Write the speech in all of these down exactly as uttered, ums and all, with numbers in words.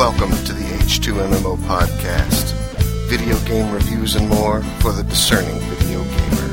Welcome to the H two M M O podcast. Video game reviews and more for the discerning video gamer.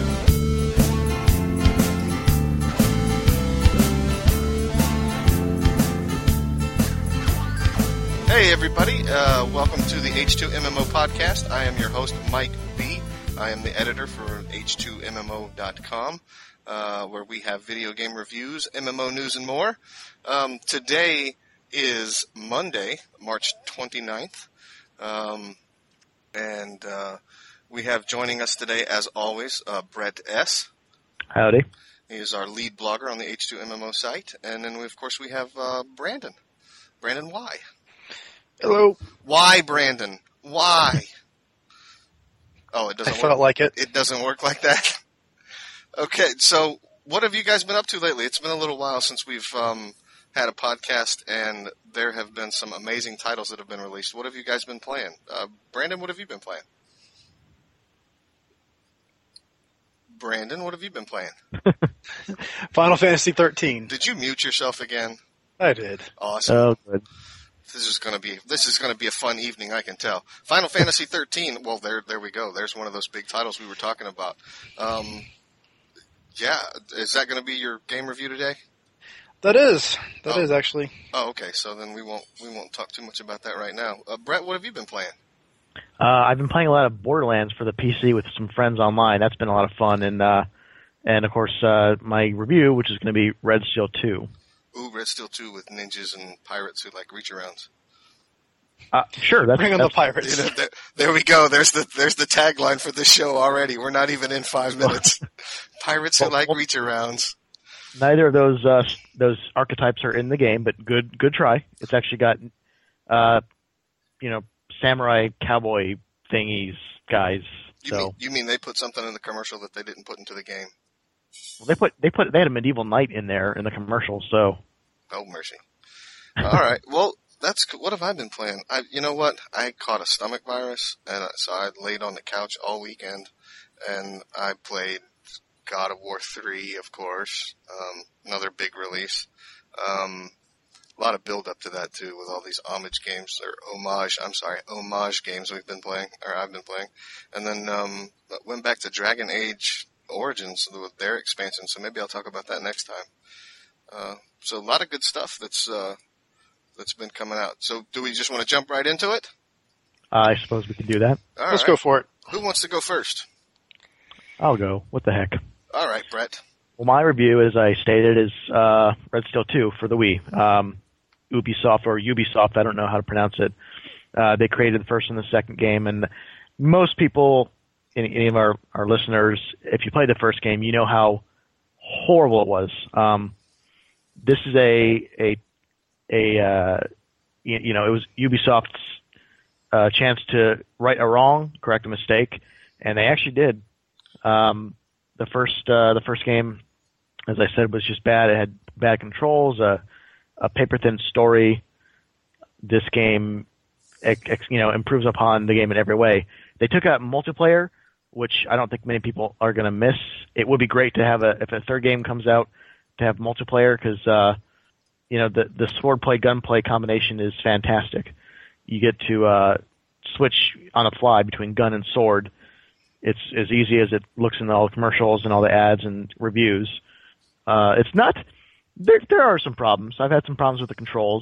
Hey everybody, uh, welcome to the H two M M O podcast. I am your host, Mike B. I am the editor for H two M M O dot com, uh, where we have video game reviews, M M O news, and more. Um, today is Monday, March twenty-ninth, um, and uh, we have joining us today, as always, uh, Brett S. Howdy. He is our lead blogger on the H two M M O site, and then we, of course we have uh, Brandon. Brandon Y. Hello. Why, Brandon? Why? Oh, it doesn't I work. felt like it. It doesn't work like that. Okay, so what have you guys been up to lately? It's been a little while since we've um, had a podcast, and there have been some amazing titles that have been released. What have you guys been playing? Uh, Brandon, what have you been playing? Brandon, what have you been playing? Final Fantasy thirteen. Did you mute yourself again? I did. Awesome. Oh, good. This is going to be this is going to be a fun evening, I can tell. Final Fantasy thirteen. Well, there there we go. There's one of those big titles we were talking about. Um, yeah, is that going to be your game review today? That is. That oh. is actually. Oh, okay. So then we won't we won't talk too much about that right now. Uh, Brett, what have you been playing? Uh, I've been playing a lot of Borderlands for the P C with some friends online. That's been a lot of fun, and uh, and of course uh, my review, which is going to be Red Steel two. Ooh, Red Steel two with ninjas and pirates who like reach arounds. Uh, sure, that's bring on that's, the pirates. You know, there, there we go. There's the there's the tagline for this show already. We're not even in five minutes. Pirates who well, like well, reach arounds. Neither of those uh, those archetypes are in the game, but good good try. It's actually got uh, you know samurai cowboy thingies guys. You so mean, you mean they put something in the commercial that they didn't put into the game? well, they put they put they had a medieval knight in there in the commercial. So oh mercy. All right. Well, that's what have I been playing? I you know what? I caught a stomach virus, and so I laid on the couch all weekend, and I played God of War three, of course, um, another big release. Um, a lot of build up to that too, with all these homage games or homage. I'm sorry, homage games we've been playing, or I've been playing, and then um, went back to Dragon Age Origins with their expansion. So maybe I'll talk about that next time. Uh, so a lot of good stuff that's uh, that's been coming out. So do we just want to jump right into it? uh, I suppose we can do that. All Let's right. go for it. Who wants to go first? I'll go. What the heck? All right, Brett. Well, my review, as I stated, is uh, Red Steel two for the Wii. Um, Ubisoft, or Ubisoft, I don't know how to pronounce it. Uh, they created the first and the second game, and most people, any, any of our, our listeners, if you played the first game, you know how horrible it was. Um, this is a a a uh, you, you know it was Ubisoft's uh, chance to right a wrong, correct a mistake, and they actually did. Um, the first uh, the first game, as I said, was just bad. It had bad controls, a, a paper-thin story. This game, ex, ex, you know, improves upon the game in every way. They took out multiplayer, which I don't think many people are going to miss. It would be great to have a if a third game comes out to have multiplayer because uh, you know the the swordplay gunplay combination is fantastic. You get to uh, switch on a fly between gun and sword. It's as easy as it looks in all the commercials and all the ads and reviews. Uh, it's not. There, there are some problems. I've had some problems with the controls.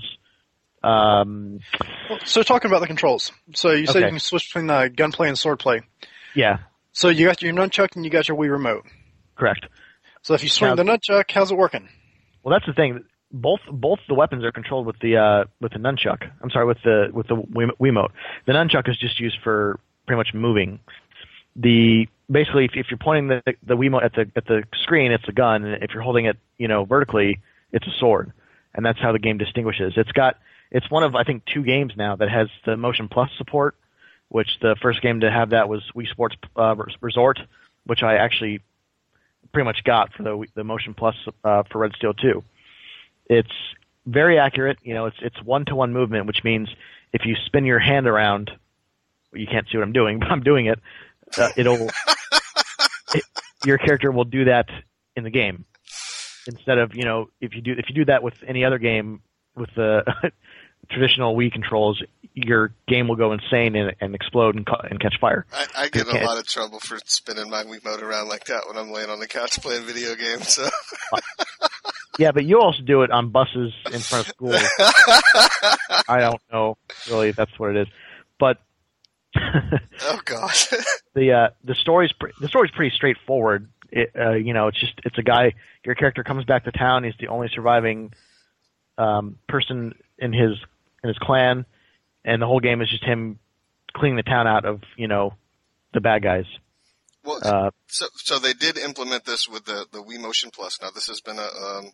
Um, Well, so talking about the controls. So you said Okay. you can switch between uh, gunplay and swordplay. yeah, So you got your nunchuck and you got your Wii remote. correct. So if you swing Now- the nunchuck, how's it working? Well, that's the thing. Both both the weapons are controlled with the uh, with the nunchuck. I'm sorry, with the with the Wii- Wiimote. The nunchuck is just used for pretty much moving. The basically, if, if you're pointing the the Wiimote at the at the screen, it's a gun, and if you're holding it, you know, vertically, it's a sword, and that's how the game distinguishes. It's got it's one of I think two games now that has the Motion Plus support, which the first game to have that was Wii Sports uh, Resort, which I actually pretty much got for the the Motion Plus uh, for Red Steel two. It's very accurate. You know, it's it's one to one movement, which means if you spin your hand around, well, you can't see what I'm doing, but I'm doing it. Uh, it'll it, your character will do that in the game instead of you know if you do if you do that with any other game with the traditional Wii controls, your game will go insane and, and explode and, ca- and catch fire. I, I get in a lot of trouble for spinning my Wiimote around like that when I'm laying on the couch playing video games. So. Yeah, but you also do it on buses in front of schools. I don't know really if that's what it is, but oh gosh, the uh, the story's pre- the story's pretty straightforward. It, uh, you know, it's just it's a guy. Your character comes back to town. He's the only surviving um, person in his in his clan, and the whole game is just him cleaning the town out of you know the bad guys. Well, uh, so so they did implement this with the the Wii Motion Plus. Now this has been a um,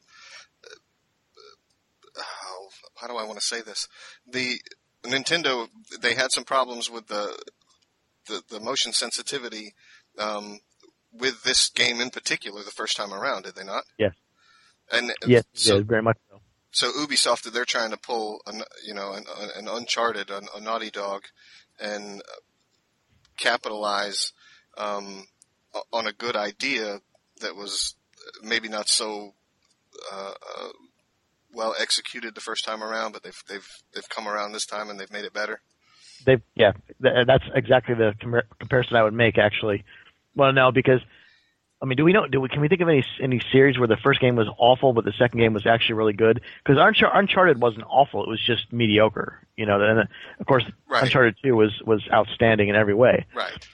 oh, how do I want to say this? The Nintendo, they had some problems with the the, the motion sensitivity um, with this game in particular the first time around, did they not? Yes. And yes, so, yeah, very much so. So Ubisoft, they're trying to pull, an, you know, an, an Uncharted, an, a Naughty Dog, and capitalize um, on a good idea that was maybe not so uh, uh, well executed the first time around, but they've they've they've come around this time and they've made it better. They yeah, th- that's exactly the com- comparison I would make actually. Well, no, because I mean, do we know? Do we can we think of any any series where the first game was awful, but the second game was actually really good? Because Unchar- Uncharted wasn't awful; it was just mediocre. You know, and of course, right. Uncharted two was was outstanding in every way. Right.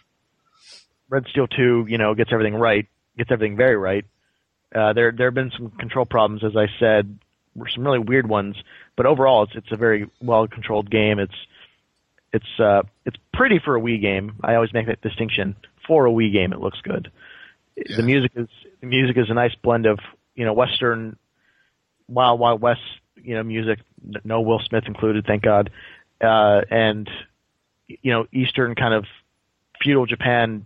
Red Steel two, you know, gets everything right, gets everything very right. Uh, there there have been some control problems, as I said, some really weird ones, but overall, it's it's a very well controlled game. It's it's uh it's pretty for a Wii game. I always make that distinction. For a Wii game, it looks good. Yeah. The music is the music is a nice blend of you know Western, Wild Wild West you know music, no Will Smith included, thank God, uh, and you know Eastern kind of feudal Japan,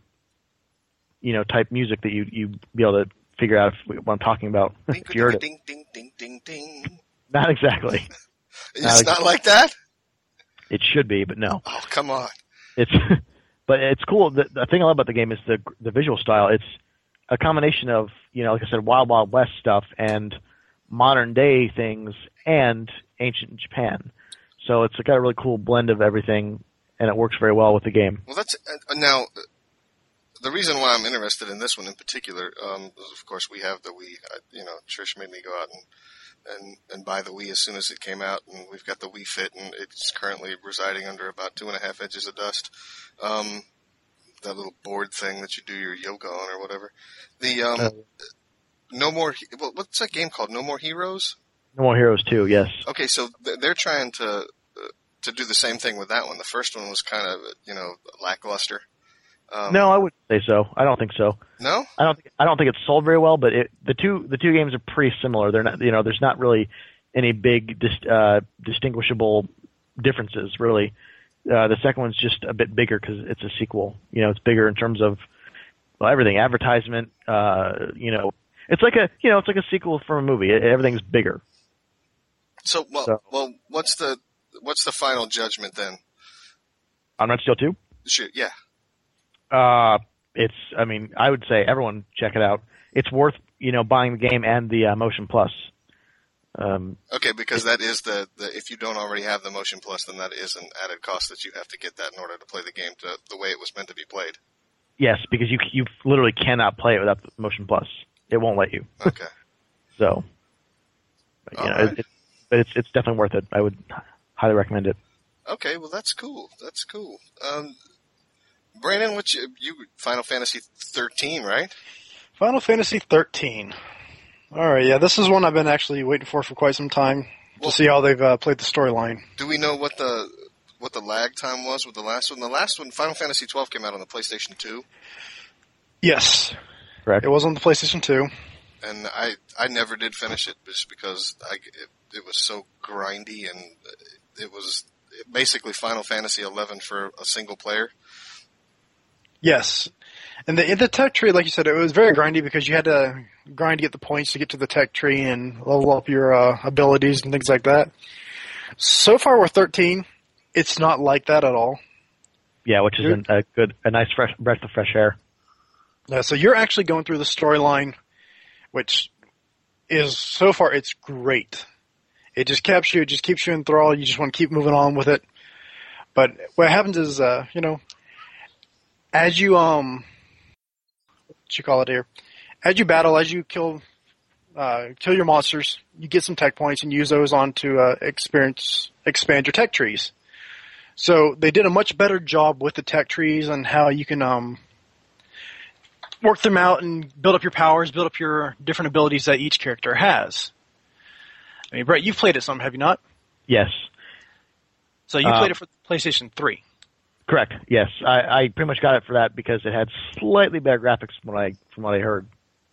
you know type music that you you be able to figure out if, what I'm talking about. Ding, if you heard ding, ding, ding, ding, ding. Not exactly. It's not, not like that? It should be, but no. Oh, come on. It's, but it's cool. The, the thing I love about the game is the the visual style. It's a combination of, you know, like I said, Wild Wild West stuff and modern day things and ancient Japan. So it's got a really cool blend of everything, and it works very well with the game. Well, that's uh, now. The reason why I'm interested in this one in particular, um, is of course, we have the Wii. I, you know, Trish made me go out and, and and buy the Wii as soon as it came out, and we've got the Wii Fit, and it's currently residing under about two and a half inches of dust. Um, that little board thing that you do your yoga on or whatever. The um, uh, No More. What's that game called? No More Heroes. No More Heroes two. Yes. Okay, so they're trying to uh, to do the same thing with that one. The first one was kind of you know lackluster. Um, no, I wouldn't say so. I don't think so. No, I don't. Think, I don't think it's sold very well. But it, the two the two games are pretty similar. They're not. You know, there's not really any big dis, uh, distinguishable differences. Really, uh, the second one's just a bit bigger because it's a sequel. You know, it's bigger in terms of well, everything, advertisement. Uh, you know, it's like a you know, it's like a sequel from a movie. It, everything's bigger. So well, so, well, what's the what's the final judgment then? On Red Steel two? Sure. Yeah. Uh, it's, I mean, I would say everyone check it out. It's worth, you know, buying the game and the uh, Motion Plus. Um, okay, because that is the, the, if you don't already have the Motion Plus, then that is an added cost that you have to get that in order to play the game to the way it was meant to be played. Yes, because you you literally cannot play it without the Motion Plus. It won't let you. Okay. So, but, you know, right. it, it, but it's it's definitely worth it. I would highly recommend it. Okay, well that's cool. That's cool. Um, Brandon, what you, you Final Fantasy thirteen, right? Final Fantasy thirteen. All right, yeah, this is one I've been actually waiting for for quite some time well, to see how they've uh, played the storyline. Do we know what the what the lag time was with the last one? The last one, Final Fantasy twelve, came out on the PlayStation two. Yes, correct. It was on the PlayStation two, and I I never did finish it just because I it, it was so grindy and it was basically Final Fantasy eleven for a single player. Yes. And the, in the tech tree, like you said, it was very grindy because you had to grind to get the points to get to the tech tree and level up your uh, abilities and things like that. So far with thirteen, it's not like that at all. Yeah, which is an, a good, a nice fresh breath of fresh air. Yeah, so you're actually going through the storyline, which is, so far, it's great. It just keeps you, it just keeps you enthralled. You just want to keep moving on with it. But what happens is, uh, you know, as you um, what you call it here, as you battle, as you kill, uh, kill your monsters, you get some tech points and use those on to uh, experience expand your tech trees. So they did a much better job with the tech trees and how you can um. work them out and build up your powers, build up your different abilities that each character has. I mean, Brett, you've played it some, have you not? Yes. So you uh, played it for PlayStation three. Correct. Yes, I, I pretty much got it for that because it had slightly better graphics from what I from what I heard.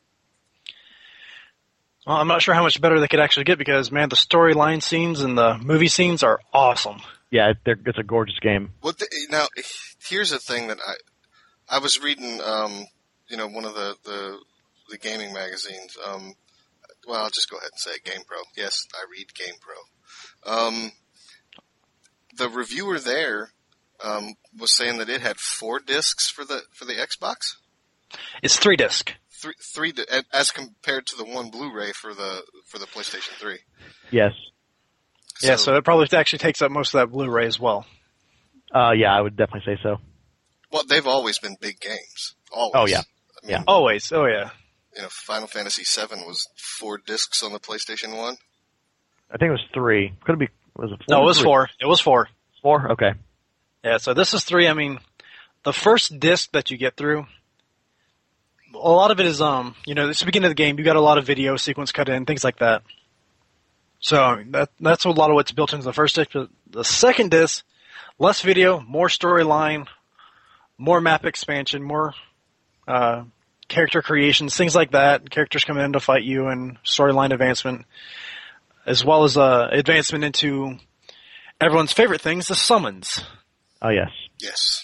Well, I'm not sure how much better they could actually get because, man, the storyline scenes and the movie scenes are awesome. Yeah, they're, it's a gorgeous game. Well, the, now here's a thing that I I was reading. Um, You know, one of the, the, the gaming magazines. Um, well, I'll just go ahead and say it, GamePro. Yes, I read GamePro. Um, the reviewer there um, was saying that it had four discs for the for the Xbox. It's three disc. Three, three as compared to the one Blu-ray for the for the PlayStation three. Yes. So, yeah, so it probably actually takes up most of that Blu-ray as well. Uh, yeah, I would definitely say so. Well, they've always been big games. Always. Oh yeah. I mean, yeah. Always. Oh yeah. You know, Final Fantasy seven was four discs on the PlayStation one. I think it was three. Could it be? Was it four? No, it was three? four. It was four. Four. Okay. Yeah. So this is three. I mean, the first disc that you get through, a lot of it is um, you know, it's the beginning of the game. You got a lot of video sequence cut in, things like that. So that that's a lot of what's built into the first disc. But the second disc, less video, more storyline, more map expansion, more uh, character creations, things like that. Characters coming in to fight you and storyline advancement, as well as uh, advancement into everyone's favorite things, the summons. Oh, yes. Yes.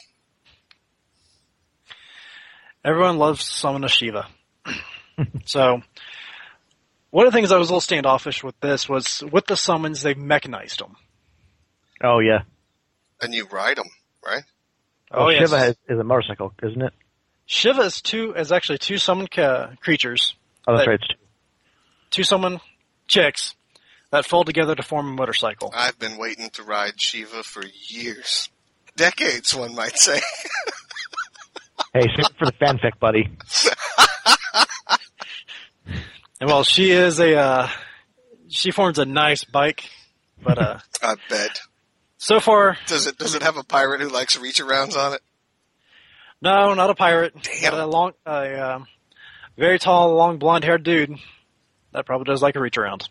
Everyone loves to summon a Shiva. So, one of the things I was a little standoffish with this was, with the summons, they've mechanized them. Oh, yeah. And you ride them, right? Oh, oh Shiva yes. has, is a motorcycle, isn't it? Shiva is two is actually two summoned ca- creatures. Oh, that's that, right. It's two. two summoned chicks that fold together to form a motorcycle. I've been waiting to ride Shiva for years. Decades, one might say. Hey, save it for the fanfic, buddy. And well, she is a, uh, she forms a nice bike, but, uh. I bet. So far. Does it, does it have a pirate who likes reach-arounds on it? No, not a pirate. Damn. But a long, a, um, very tall, long, blonde-haired dude that probably does like a reach around.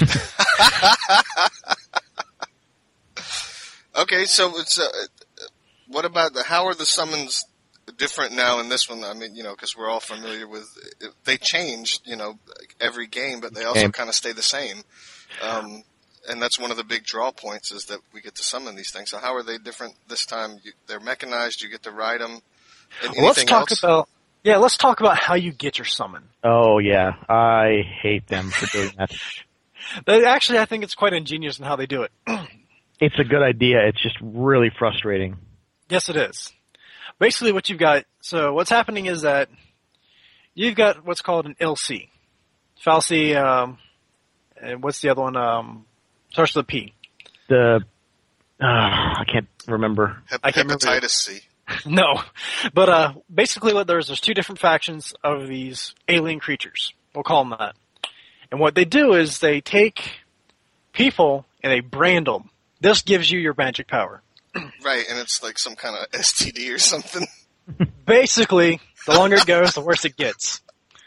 Okay, so it's, uh, what about the, how are the summons different now in this one? I mean, you know, because we're all familiar with, they change, you know, every game, but they also game. kind of stay the same. Um, and that's one of the big draw points is that we get to summon these things. So how are they different this time? You, they're mechanized, you get to ride them. Well, let's talk else? about, yeah, let's talk about how you get your summon. Oh, yeah. I hate them for doing that. They, actually, I think it's quite ingenious in how they do it. It's a good idea. It's just really frustrating. Yes, it is. Basically, what you've got, so what's happening is that you've got what's called an L C. Falsi, um, and what's the other one? Um, starts with a P. The, uh, I can't remember. Hep- I can't remember. Hepatitis C. No. But, uh, basically what there's, there's two different factions of these alien creatures. We'll call them that. And what they do is they take people and they brand them. This gives you your magic power. Right, and it's like some kind of S T D or something. Basically, the longer it goes, the worse it gets.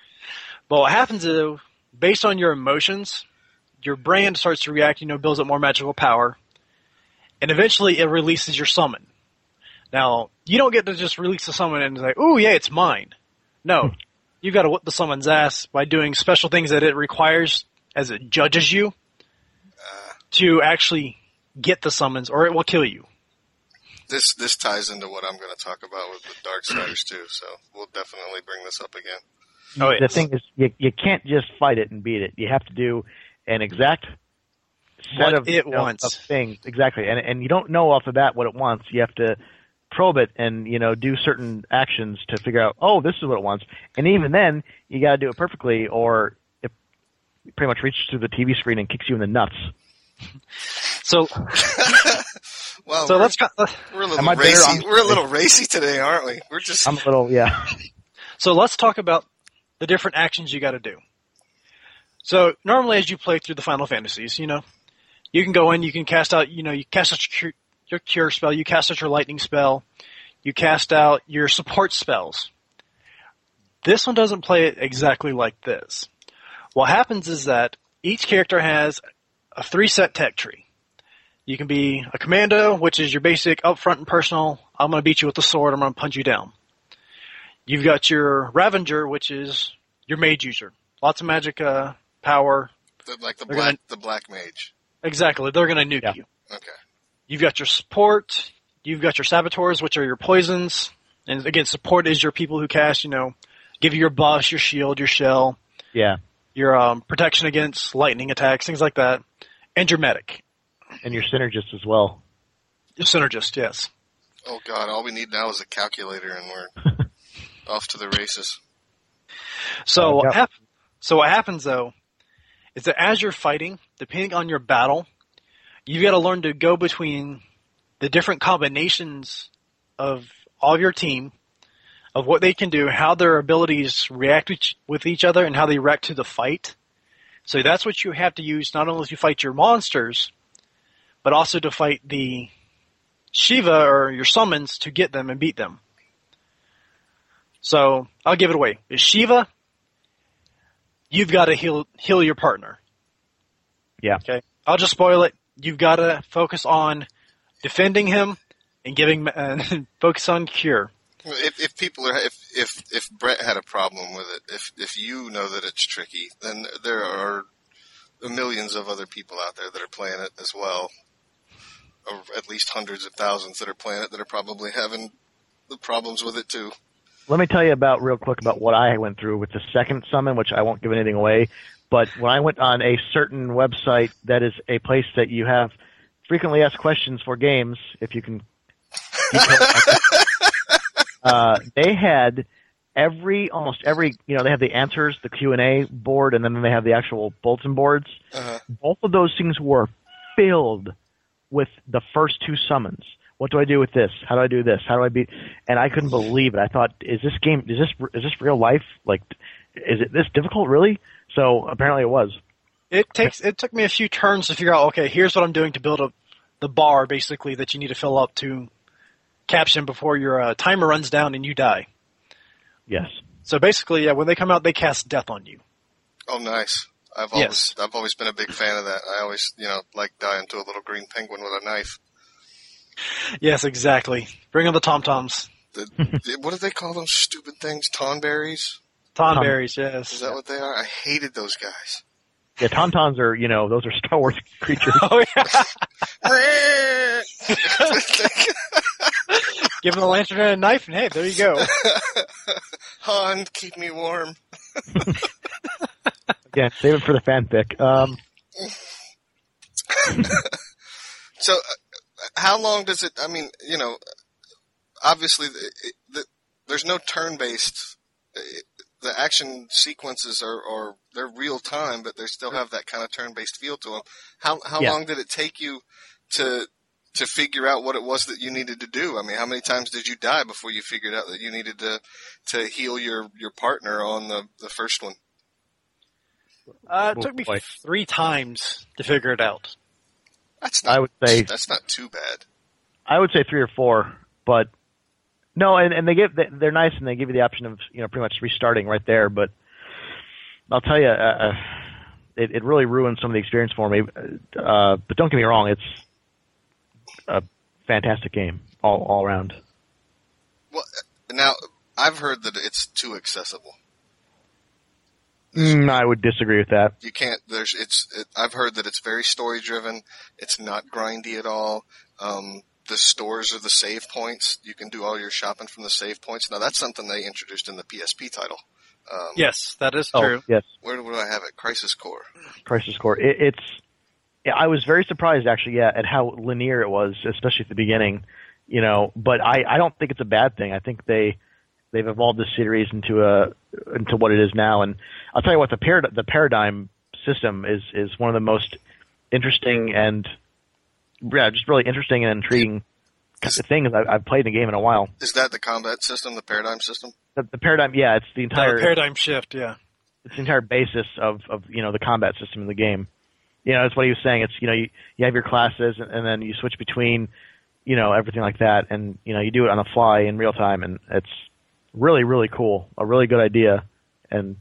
But what happens is, based on your emotions, your brand starts to react, you know, builds up more magical power, and eventually it releases your summon. Now, you don't get to just release the summon and say, ooh, yeah, it's mine. No. You've got to whip the summon's ass by doing special things that it requires as it judges you Uh, to actually get the summons, or it will kill you. this this ties into what I'm going to talk about with the Darksiders too, so we'll definitely bring this up again. Oh, yes. The thing is, you, you can't just fight it and beat it. You have to do an exact set What of, it you know, wants. of things. Exactly. And, and you don't know off the bat what it wants. You have to probe it and, you know, do certain actions to figure out, oh, this is what it wants. And even then, you got to do it perfectly, or it pretty much reaches through the T V screen and kicks you in the nuts. So, well, so we're, let's. we're a little Am I better racy. on- We're a little racy today, aren't we? We're just. I'm a little, yeah. So let's talk about the different actions you got to do. So normally, as you play through the Final Fantasies, you know, you can go in, you can cast out, you know, you cast out your cure, your cure spell, you cast out your lightning spell, you cast out your support spells. This one doesn't play it exactly like this. What happens is that each character has a three-set tech tree. You can be a commando, which is your basic upfront and personal. I'm going to beat you with the sword. I'm going to punch you down. You've got your Ravager, which is your mage user. Lots of magic uh, power. The, like the They're black, gonna- the black mage. Exactly. They're going to nuke Yeah. you. Okay. You've got your support. You've got your saboteurs, which are your poisons. And again, support is your people who cast, you know, give you your buff, your shield, your shell, Yeah. your um, protection against lightning attacks, things like that. And your medic. And your synergist as well. Your synergist, yes. Oh God! All we need now is a calculator, and we're off to the races. So Uh, what yep. hap- so what happens though is that as you're fighting, depending on your battle, you've got to learn to go between the different combinations of all of your team, of what they can do, how their abilities react with- with each other, and how they react to the fight. So that's what you have to use not only to fight your monsters, but also to fight the Shiva or your summons to get them and beat them. So I'll give it away. Is Shiva, you've got to heal heal your partner. Yeah. Okay. I'll just spoil it. You've got to focus on defending him and giving uh, focus on cure. If, if people are, if, if, if Brett had a problem with it, if, if you know that it's tricky, then there are millions of other people out there that are playing it as well. Or at least hundreds of thousands that are playing it that are probably having the problems with it too. Let me tell you about real quick about what I went through with the second summon, which I won't give anything away. But when I went on a certain website that is a place that you have frequently asked questions for games, if you can, uh, they had every, almost every, you know, they have the answers, the Q and A board, and then they have the actual bulletin boards. Uh-huh. Both of those things were filled with the first two summons. What do I do with this? How do I do this? How do I beat? And I couldn't believe it. I thought, is this game? Is this is this real life? Like, is it this difficult? Really? So apparently it was. It takes it took me a few turns to figure out. Okay, here's what I'm doing to build up the bar, basically that you need to fill up to caption before your uh, timer runs down and you die. Yes. So basically, yeah, when they come out, they cast death on you. Oh, nice. I've always, Yes. I've always been a big fan of that. I always, you know, like dying to a little green penguin with a knife. Yes, exactly. Bring on the tom toms, The, the, what do they call those stupid things? Tonberries? tomberries. Yes. Is that what they are? I hated those guys. Yeah, tauntauns are, you know, those are Star Wars creatures. Oh yeah. Give them a lantern and a knife, and hey, there you go. Han, keep me warm. Again, save it for the fanfic. Um, So, uh, how long does it, I mean, you know, obviously the, the, there's no turn-based, the action sequences are, are they're real time, but they still have that kind of turn-based feel to them. How, how Yeah. long did it take you to, to figure out what it was that you needed to do? I mean, how many times did you die before you figured out that you needed to, to heal your, your partner on the, the first one? Uh, it took me Boy. three times to figure it out. That's not, I would say that's not too bad. I would say three or four, but no, and, and they give they're nice and they give you the option of, you know, pretty much restarting right there. But I'll tell you, uh, it, it really ruined some of the experience for me. Uh, but don't get me wrong, it's a fantastic game all all around. Well, now I've heard that it's too accessible. Mm, I would disagree with that. You can't. There's. It's. It, I've heard that it's very story driven. It's not grindy at all. Um, the stores are the save points. You can do all your shopping from the save points. Now that's something they introduced in the P S P title. Um, Yes, that is Oh, true. yes. Where, do- where do I have it? Crisis Core. Crisis Core. It, it's. Yeah, I was very surprised actually, yeah, at how linear it was, especially at the beginning. You know, but I, I don't think it's a bad thing. I think they they've evolved this series into a into what it is now. And I'll tell you what, the parad- the paradigm system is is one of the most interesting and yeah, just really interesting and intriguing Is, things I've, I've played in a game in a while. is that the combat system, the paradigm system? The, the paradigm, yeah, it's the entire Uh, paradigm shift, yeah. it's the entire basis of, of you know the combat system in the game. You know, that's what he was saying. It's you know you, you have your classes and, and then you switch between you know everything like that, and you know you do it on the fly in real time, and it's really really cool. A really good idea, and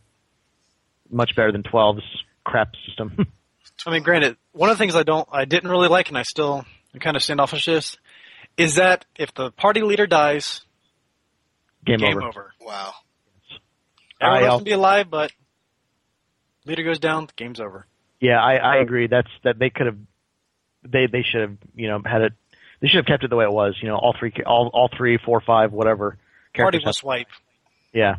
much better than twelve's crap system. I mean, granted, one of the things I don't, I didn't really like, and I still am kind of standoffish this, is that if the party leader dies, Game, game over. over. Wow. Everyone I else al- can be alive, but leader goes down, the game's over. Yeah, I, I agree. That's that they could have, they they should have you know had it. They should have kept it the way it was. You know, all three, all all three, four, five, whatever. Party characters must have- wipe. Yeah.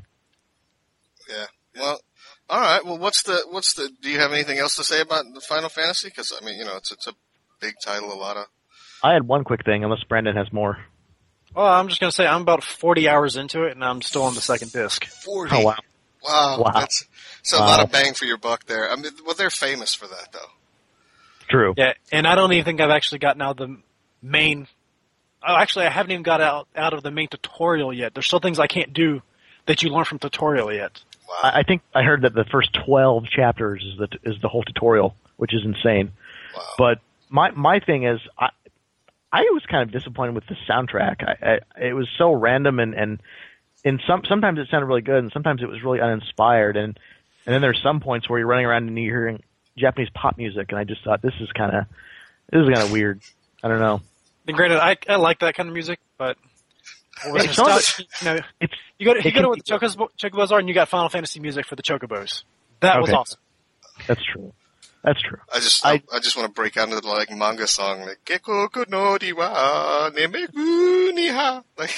Yeah. Well, all right. Well, what's the what's the? Do you have anything else to say about the Final Fantasy? Because I mean, you know, it's it's a big title. A lot of. I had one quick thing, unless Brandon has more. Well, I'm just going to say I'm about forty hours into it, and I'm still on the second disc. Forty. Oh wow. Wow. Wow. That's it's a Wow. lot of bang for your buck there. I mean, well, they're famous for that, though. True. Yeah, and I don't even think I've actually gotten out of the main. Oh, actually, I haven't even got out out of the main tutorial yet. There's still things I can't do that you learn from tutorial yet. Wow. I, I think I heard that the first twelve chapters is the is the whole tutorial, which is insane. Wow. But my my thing is, I I was kind of disappointed with the soundtrack. I, I it was so random and and and some sometimes it sounded really good, and sometimes it was really uninspired. And and then there's some points where you're running around and you're hearing Japanese pop music, and I just thought this is kind of this is kind of weird. I don't know. And granted, I I like that kind of music, but It's some of nostalgia- you know, It's you go to, you it go to can where the Chocobos, Chocobos are, and you got Final Fantasy music for the Chocobos. That was Okay. awesome. that's true. That's true. I just I- I, I just want to break out into the like manga song like Gekoko no Diwa Nemegu Niha. Like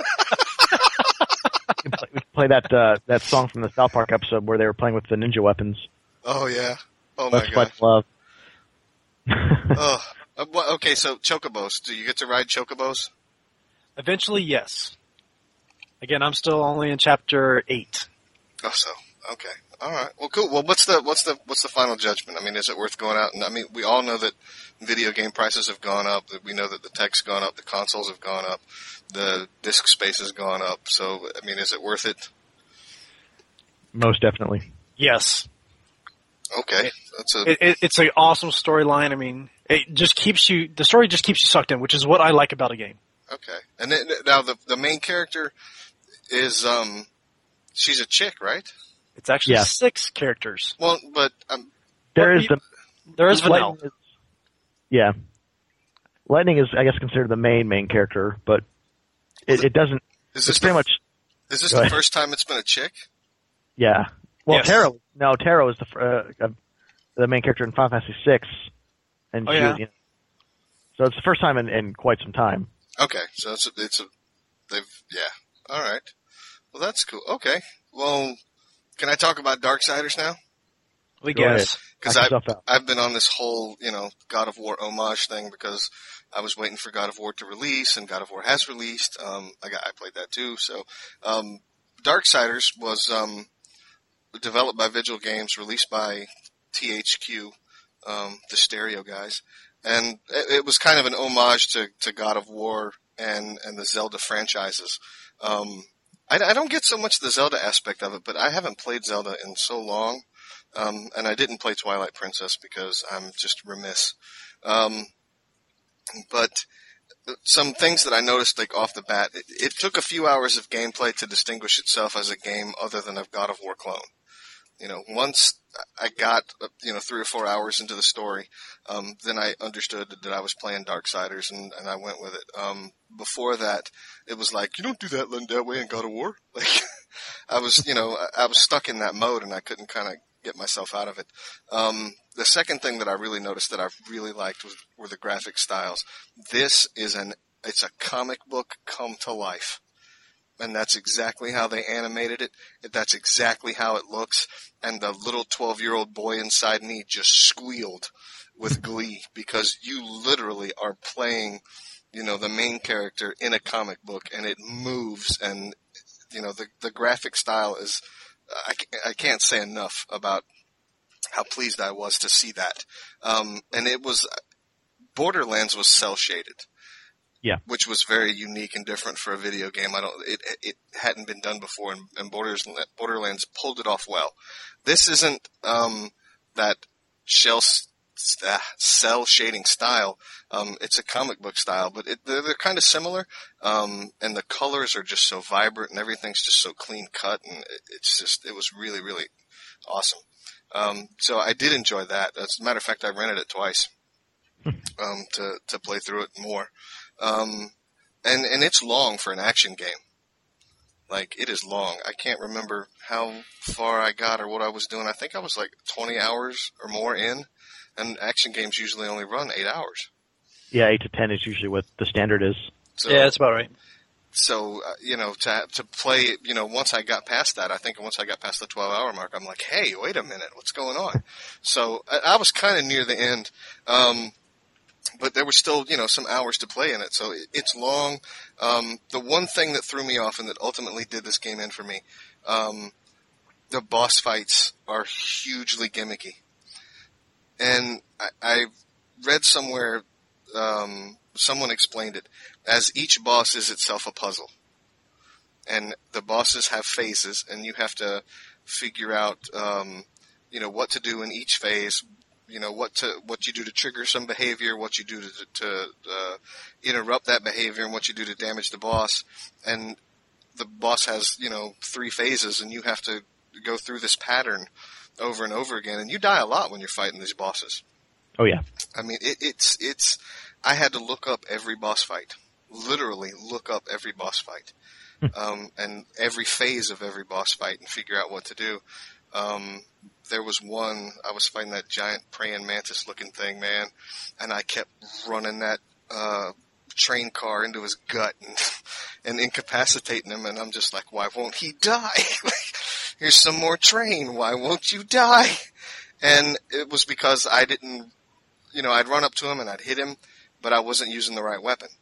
We can play, we can play that uh, that song from the South Park episode where they were playing with the ninja weapons. oh yeah. Oh my Let's god. fight love. Oh. Uh, wha- okay, so chocobos. Do you get to ride chocobos? Eventually, yes. Again, I'm still only in chapter eight. Oh, so okay, all right. Well, cool. Well, what's the what's the what's the final judgment? I mean, is it worth going out? And I mean, we all know that video game prices have gone up. That we know that the tech's gone up. The consoles have gone up. The disk space has gone up. So, I mean, is it worth it? Most definitely. Yes. Okay, that's a It, it, it's an awesome storyline. I mean, it just keeps you, the story just keeps you sucked in, which is what I like about a game. okay. And then, now the the main character is um, she's a chick, right? It's actually Yeah. six characters. Well, but um, There Well, is the There is Vanilla. Lightning is- yeah. Lightning is, I guess, considered the main main character, but it, it doesn't. is this It's pretty the, much is this Go the ahead. first time it's been a chick? yeah. Well, Yes. Taro. No, Taro is the fr- uh, uh, the main character in Final Fantasy six, and Oh, she, yeah? you know, so it's the first time in, in quite some time. Okay, so it's a, it's a they've yeah. All right. Well, that's cool. Okay. Well, can I talk about Darksiders now? We Go ahead. guess. Because Knock I've, yourself out. I've been on this whole, you know, God of War homage thing because I was waiting for God of War to release, and God of War has released. Um, I got, I played that too. So, um, Darksiders was, um, developed by Vigil Games, released by T H Q, um, the Stereo guys. And it, it was kind of an homage to, to God of War and, and the Zelda franchises. Um, I, I don't get so much the Zelda aspect of it, but I haven't played Zelda in so long. Um, and I didn't play Twilight Princess because I'm just remiss. Um, but some things that I noticed, like off the bat, it, it took a few hours of gameplay to distinguish itself as a game other than a God of War clone. You know, once I got, you know, three or four hours into the story, um, then I understood that I was playing Darksiders, and, and I went with it. Um, before that, it was like, you don't do that that way in God of War. Like, I was, you know, I was stuck in that mode, and I couldn't kind of get myself out of it. Um, the second thing that I really noticed that I really liked was, were the graphic styles. This is an, it's a comic book come to life. And that's exactly how they animated it. That's exactly how it looks. And the little twelve-year-old boy inside me just squealed with glee because you literally are playing, you know, the main character in a comic book, and it moves. And, you know, the, the graphic style is, I, I can't say enough about how pleased I was to see that. Um, and it was Borderlands was cell shaded. Yeah. Which was very unique and different for a video game. I don't, it, it hadn't been done before, and, and Borders, Borderlands pulled it off well. This isn't, um, that shell, uh, cell shading style. Um, it's a comic book style, but it, they're, they're kind of similar. Um, and the colors are just so vibrant and everything's just so clean cut, and it, it's just, it was really, really awesome. Um, so I did enjoy that. As a matter of fact, I rented it twice, um, to, to play through it more. Um, and, and it's long for an action game. Like, it is long. I can't remember how far I got or what I was doing. I think I was like twenty hours or more in, and action games usually only run eight hours. Yeah, eight to ten is usually what the standard is. So, yeah, that's about right. So, uh, you know, to, to play, you know, once I got past that, I think once I got past the twelve hour mark, I'm like, hey, wait a minute, what's going on? So I, I was kind of near the end. Um, But there was still, you know, some hours to play in it, so it, it's long. Um, the one thing that threw me off and that ultimately did this game in for me, um, the boss fights are hugely gimmicky. And I, I read somewhere, um, someone explained it as each boss is itself a puzzle. And the bosses have phases, and you have to figure out, um, you know, what to do in each phase. You know, what to, what you do to trigger some behavior, what you do to, to, uh, interrupt that behavior, and what you do to damage the boss. And the boss has, you know, three phases, and you have to go through this pattern over and over again. And you die a lot when you're fighting these bosses. Oh, yeah. I mean, it, it's, it's, I had to look up every boss fight. Literally look up every boss fight. um, and every phase of every boss fight and figure out what to do. Um, there was one, I was fighting that giant praying mantis looking thing, man, and I kept running that, uh, train car into his gut and, and incapacitating him, and I'm just like, why won't he die? Here's some more train, why won't you die? And it was because I didn't, you know, I'd run up to him and I'd hit him, but I wasn't using the right weapon.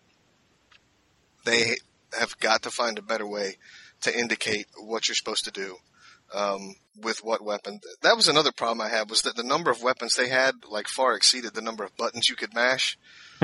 They have got to find a better way to indicate what you're supposed to do. Um, with what weapon. That was another problem I had, was that the number of weapons they had, like, far exceeded the number of buttons you could mash.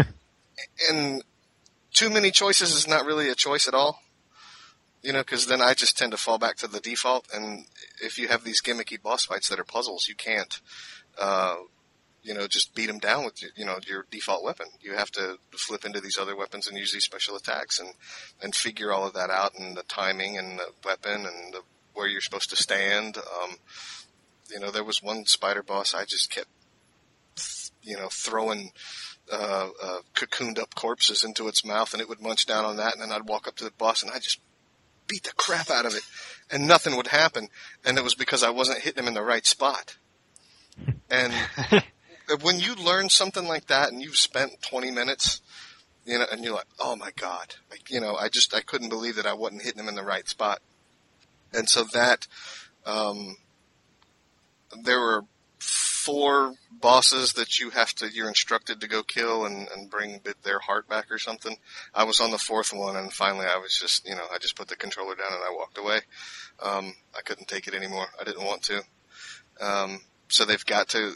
And too many choices is not really a choice at all. You know, because then I just tend to fall back to the default, and if you have these gimmicky boss fights that are puzzles, you can't, uh, you know, just beat them down with, you know, your default weapon. You have to flip into these other weapons and use these special attacks and, and figure all of that out, and the timing and the weapon and the where you're supposed to stand. Um, you know, there was one spider boss I just kept, you know, throwing uh, uh, cocooned up corpses into its mouth, and it would munch down on that, and then I'd walk up to the boss and I'd just beat the crap out of it, and nothing would happen. And it was because I wasn't hitting him in the right spot. And when you learn something like that and you've spent twenty minutes, you know, and you're like, oh my God, like, you know, I just, I couldn't believe that I wasn't hitting him in the right spot. And so that, um, there were four bosses that you have to, you're instructed to go kill and, and bring their heart back or something. I was on the fourth one, and finally I was just, you know, I just put the controller down and I walked away. Um, I couldn't take it anymore. I didn't want to. Um, so they've got to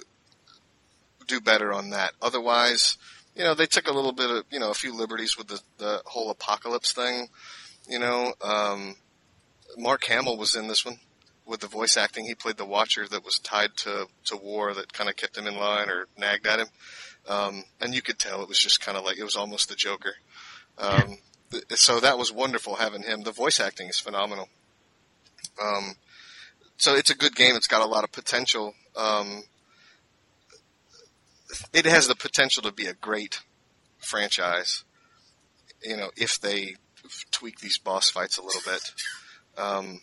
do better on that. Otherwise, you know, they took a little bit of, you know, a few liberties with the, the whole apocalypse thing, you know, um, Mark Hamill was in this one with the voice acting. He played the Watcher that was tied to, to war that kind of kept him in line or nagged at him. Um, and you could tell it was just kind of like, it was almost the Joker. Um, so that was wonderful having him. The voice acting is phenomenal. Um, so it's a good game. It's got a lot of potential. Um, it has the potential to be a great franchise, you know, if they tweak these boss fights a little bit. Um,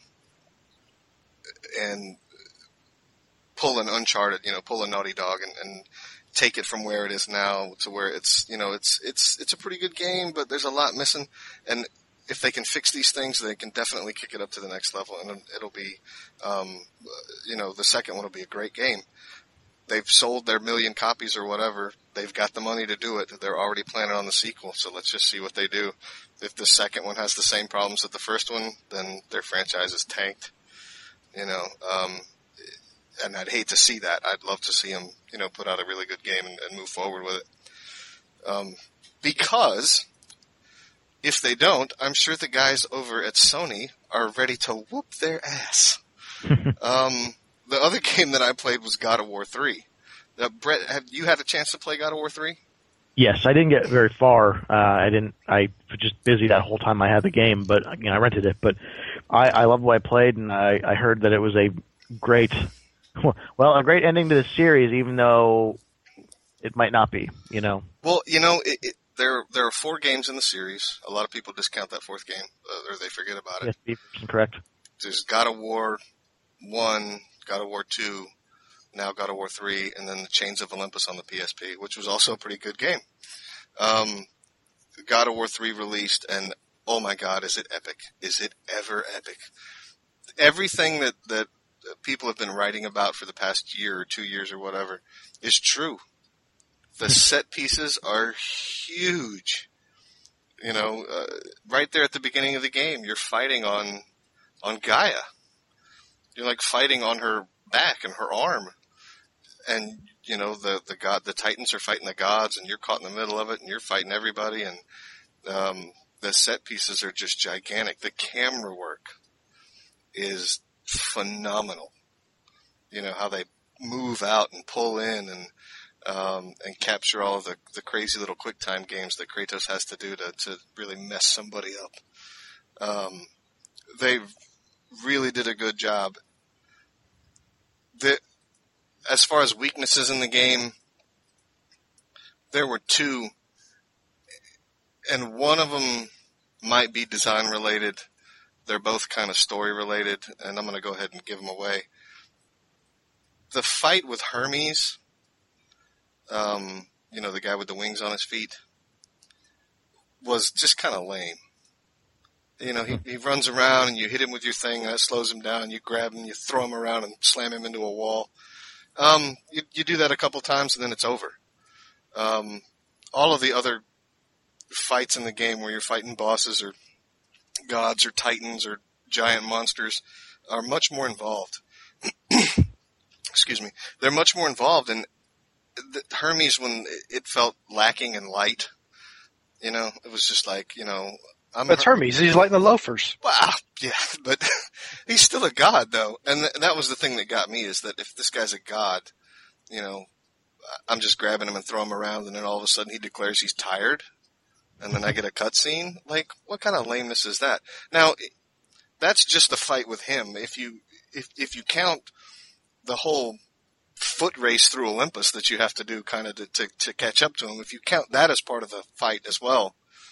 and pull an Uncharted, you know, pull a Naughty Dog and, and take it from where it is now to where it's, you know, it's, it's, it's a pretty good game, but there's a lot missing. And if they can fix these things, they can definitely kick it up to the next level, and it'll be, um, you know, the second one will be a great game. They've sold their million copies or whatever. They've got the money to do it. They're already planning on the sequel, so let's just see what they do. If the second one has the same problems as the first one, then their franchise is tanked. You know, um, and I'd hate to see that. I'd love to see him, you know, put out a really good game and, and move forward with it. Um, because if they don't, I'm sure the guys over at Sony are ready to whoop their ass. um, the other game that I played was God of War three. Uh, Brett, have you had a chance to play God of War three? Yes, I didn't get very far. Uh, I didn't. I was just busy that whole time I had the game, but you know, I rented it. But I, I loved what I played, and I, I heard that it was a great, well, a great ending to the series, even though it might not be. You know. Well, you know, it, it, there there are four games in the series. A lot of people discount that fourth game, uh, or they forget about it. Yes, you're correct. There's God of War one, God of War two. Now God of War three, and then the Chains of Olympus on the P S P, which was also a pretty good game. Um, God of War three released, and oh my God, is it epic? Is it ever epic? Everything that, that people have been writing about for the past year or two years or whatever is true. The set pieces are huge. You know, uh, right there at the beginning of the game, you're fighting on, on Gaia. You're like fighting on her back and her arm. And, you know, the, the god, the Titans are fighting the gods, and you're caught in the middle of it, and you're fighting everybody, and, um, the set pieces are just gigantic. The camera work is phenomenal. You know, how they move out and pull in and, um, and capture all of the, the crazy little quick time games that Kratos has to do to, to really mess somebody up. Um, they really did a good job. The, As far as weaknesses in the game, there were two, and one of them might be design related. They're both kind of story related, and I'm going to go ahead and give them away. The fight with Hermes, um, you know, the guy with the wings on his feet, was just kind of lame. You know, he, he runs around and you hit him with your thing, and that slows him down. You grab him, you throw him around and slam him into a wall. Um, you, you do that a couple times and then it's over. Um, all of the other fights in the game where you're fighting bosses or gods or titans or giant monsters are much more involved. Excuse me. They're much more involved, and the, Hermes, when it felt lacking in light, you know, it was just like, you know, I'm That's Her- Hermes. He's lighting the loafers. Wow, yeah, but he's still a god, though, and th- that was the thing that got me, is that if this guy's a god, you know, I'm just grabbing him and throw him around, and then all of a sudden he declares he's tired, and then I get a cutscene. Like, what kind of lameness is that? Now, that's just a fight with him. If you if if you count the whole foot race through Olympus that you have to do, kind of to, to to catch up to him, if you count that as part of the fight as well,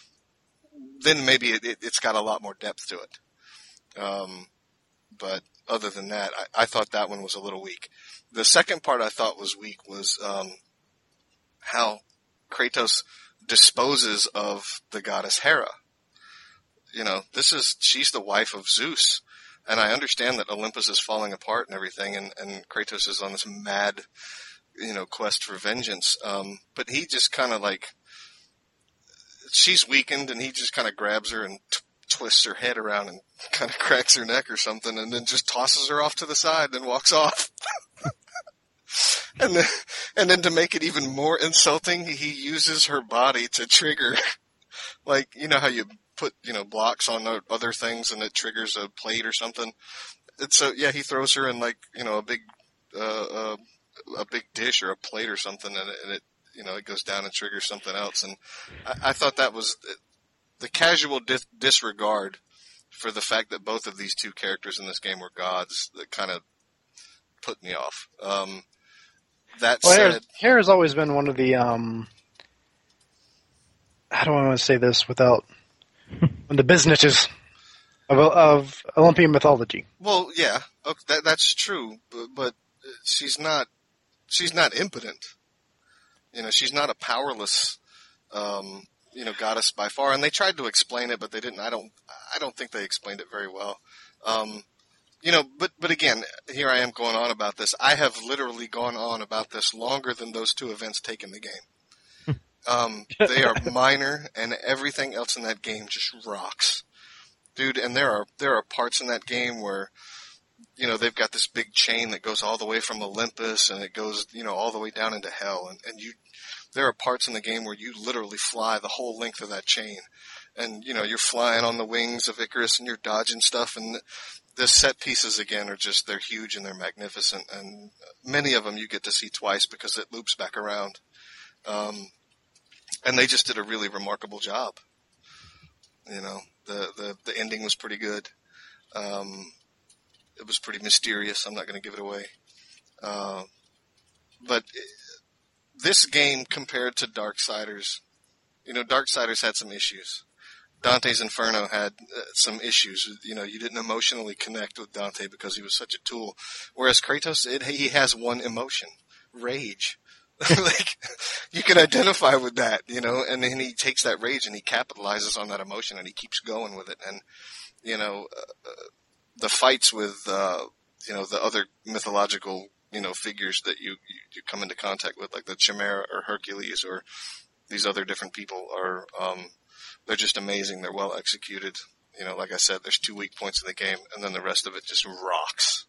then maybe it, it, it's got a lot more depth to it. Um, but other than that, I, I thought that one was a little weak. The second part I thought was weak was um, how Kratos disposes of the goddess Hera. You know, this is, she's the wife of Zeus, and I understand that Olympus is falling apart and everything, and, and Kratos is on this mad, you know, quest for vengeance. Um, but he just kind of like, she's weakened, and he just kind of grabs her and t- twists her head around and kind of cracks her neck or something, and then just tosses her off to the side and walks off. and then, and then to make it even more insulting, he uses her body to trigger, like, you know how you put, you know, blocks on other things and it triggers a plate or something. And so, yeah, he throws her in, like, you know, a big, uh, uh a big dish or a plate or something, and it, and it you know, it goes down and triggers something else. And I, I thought that was the casual dis- disregard for the fact that both of these two characters in this game were gods that kind of put me off. Um, that well, said, Hera's, Hera's always been one of the, um, how do I want to say this without the businesses of, of Olympian mythology. Well, yeah, okay, that, that's true, but, but she's not, she's not impotent. You know, she's not a powerless, um, you know, goddess by far. And they tried to explain it, but they didn't. I don't, I don't think they explained it very well. Um, you know, but, but again, here I am going on about this. I have literally gone on about this longer than those two events take in the game. Um, they are minor, and everything else in that game just rocks. Dude, and there are, there are parts in that game where you know, they've got this big chain that goes all the way from Olympus and it goes, you know, all the way down into hell. And, and you, there are parts in the game where you literally fly the whole length of that chain. And, you know, you're flying on the wings of Icarus and you're dodging stuff. And the set pieces, again, are just, they're huge and they're magnificent. And many of them you get to see twice because it loops back around. Um, and they just did a really remarkable job. You know, the, the, the ending was pretty good. Um, it was pretty mysterious. I'm not going to give it away. Uh, but this game compared to Darksiders, you know, Darksiders had some issues. Dante's Inferno had uh, some issues. You know, you didn't emotionally connect with Dante because he was such a tool. Whereas Kratos, it, he has one emotion, rage. Like, you can identify with that, you know, and then he takes that rage and he capitalizes on that emotion and he keeps going with it. And, you know, uh, the fights with, uh, you know, the other mythological, you know, figures that you, you, you come into contact with, like the Chimera or Hercules or these other different people are, um, they're just amazing. They're well executed. You know, like I said, there's two weak points in the game and then the rest of it just rocks.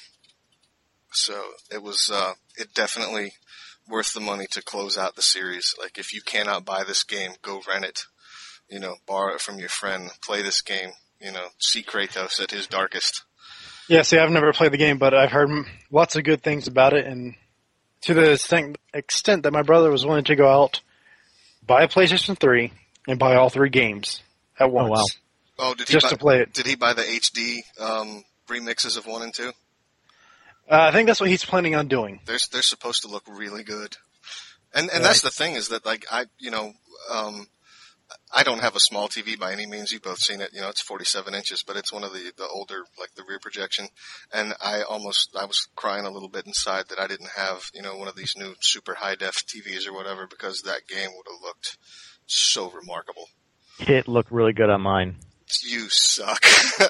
So it was, uh, it definitely worth the money to close out the series. Like, if you cannot buy this game, go rent it. You know, borrow it from your friend. Play this game. You know, see Kratos at his darkest. Yeah, see, I've never played the game, but I've heard lots of good things about it, and to the extent, extent that my brother was willing to go out, buy a PlayStation three, and buy all three games at once. Oh, wow. Oh, did he just buy, to play it. Did he buy the H D um, remixes of one and two? Uh, I think that's what he's planning on doing. They're they're supposed to look really good, and and Yeah. that's the thing is that, like, I you know um, I don't have a small T V by any means. You've both seen it. You know, it's forty-seven inches, but it's one of the the older, like the rear projection. And I almost I was crying a little bit inside that I didn't have, you know, one of these new super high def T Vs or whatever, because that game would have looked so remarkable. It looked really good on mine. You suck.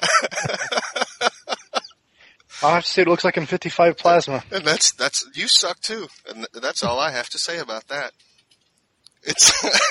I'll have to say it looks like in fifty-five plasma. And that's, that's, you suck too. And that's all I have to say about that. It's,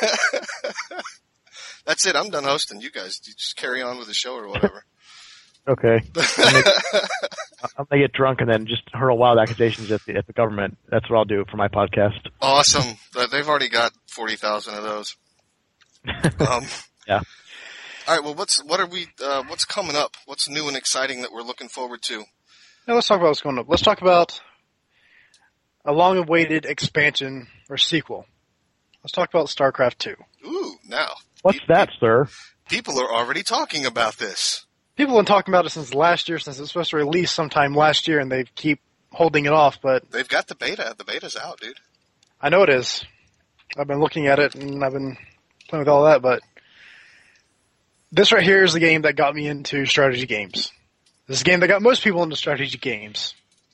that's it. I'm done hosting. You guys, you just carry on with the show or whatever. Okay. I'm gonna get drunk and then just hurl wild accusations at the, at the government. That's what I'll do for my podcast. Awesome. They've already got forty thousand of those. Um, yeah. All right. Well, what's, what are we, uh, what's coming up? What's new and exciting that we're looking forward to? Now let's talk about what's going on. Let's talk about a long-awaited expansion or sequel. Let's talk about StarCraft two. Ooh, now. What's that, sir? People are already talking about this. People have been talking about it since last year, since it was supposed to release sometime last year, and they keep holding it off, but They've got the beta. The beta's out, dude. I know it is. I've been looking at it, and I've been playing with all that, but this right here is the game that got me into strategy games. This is a game that got most people into strategy games.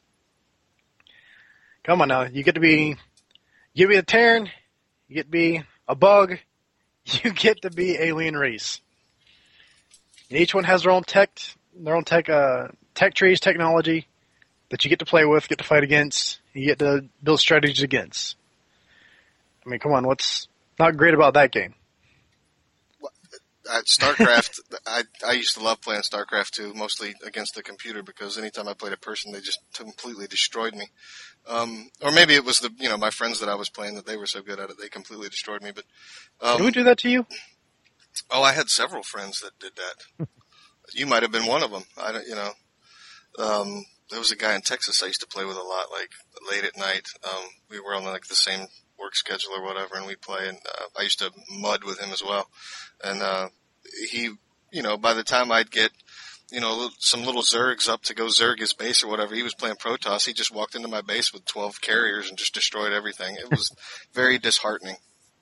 Come on now, you get to be, you get to be a Terran, you get to be a bug, you get to be alien race. And each one has their own tech, their own tech, uh, tech trees, technology that you get to play with, get to fight against, you get to build strategies against. I mean, come on, what's not great about that game? Uh, StarCraft, I I used to love playing StarCraft two, mostly against the computer, because anytime I played a person, they just completely destroyed me. Um, or maybe it was the, you know, my friends that I was playing that they were so good at it, they completely destroyed me. But um, Did we do that to you? oh, I had several friends that did that. You might have been one of them. I don't, you know. Um, there was a guy in Texas I used to play with a lot, like late at night. Um, we were on like the same work schedule or whatever, and we'd play, and uh, I used to mud with him as well. And uh, he, you know, by the time I'd get, you know, some little Zergs up to go Zerg his base or whatever, he was playing Protoss. He just walked into my base with twelve carriers and just destroyed everything. It was very disheartening.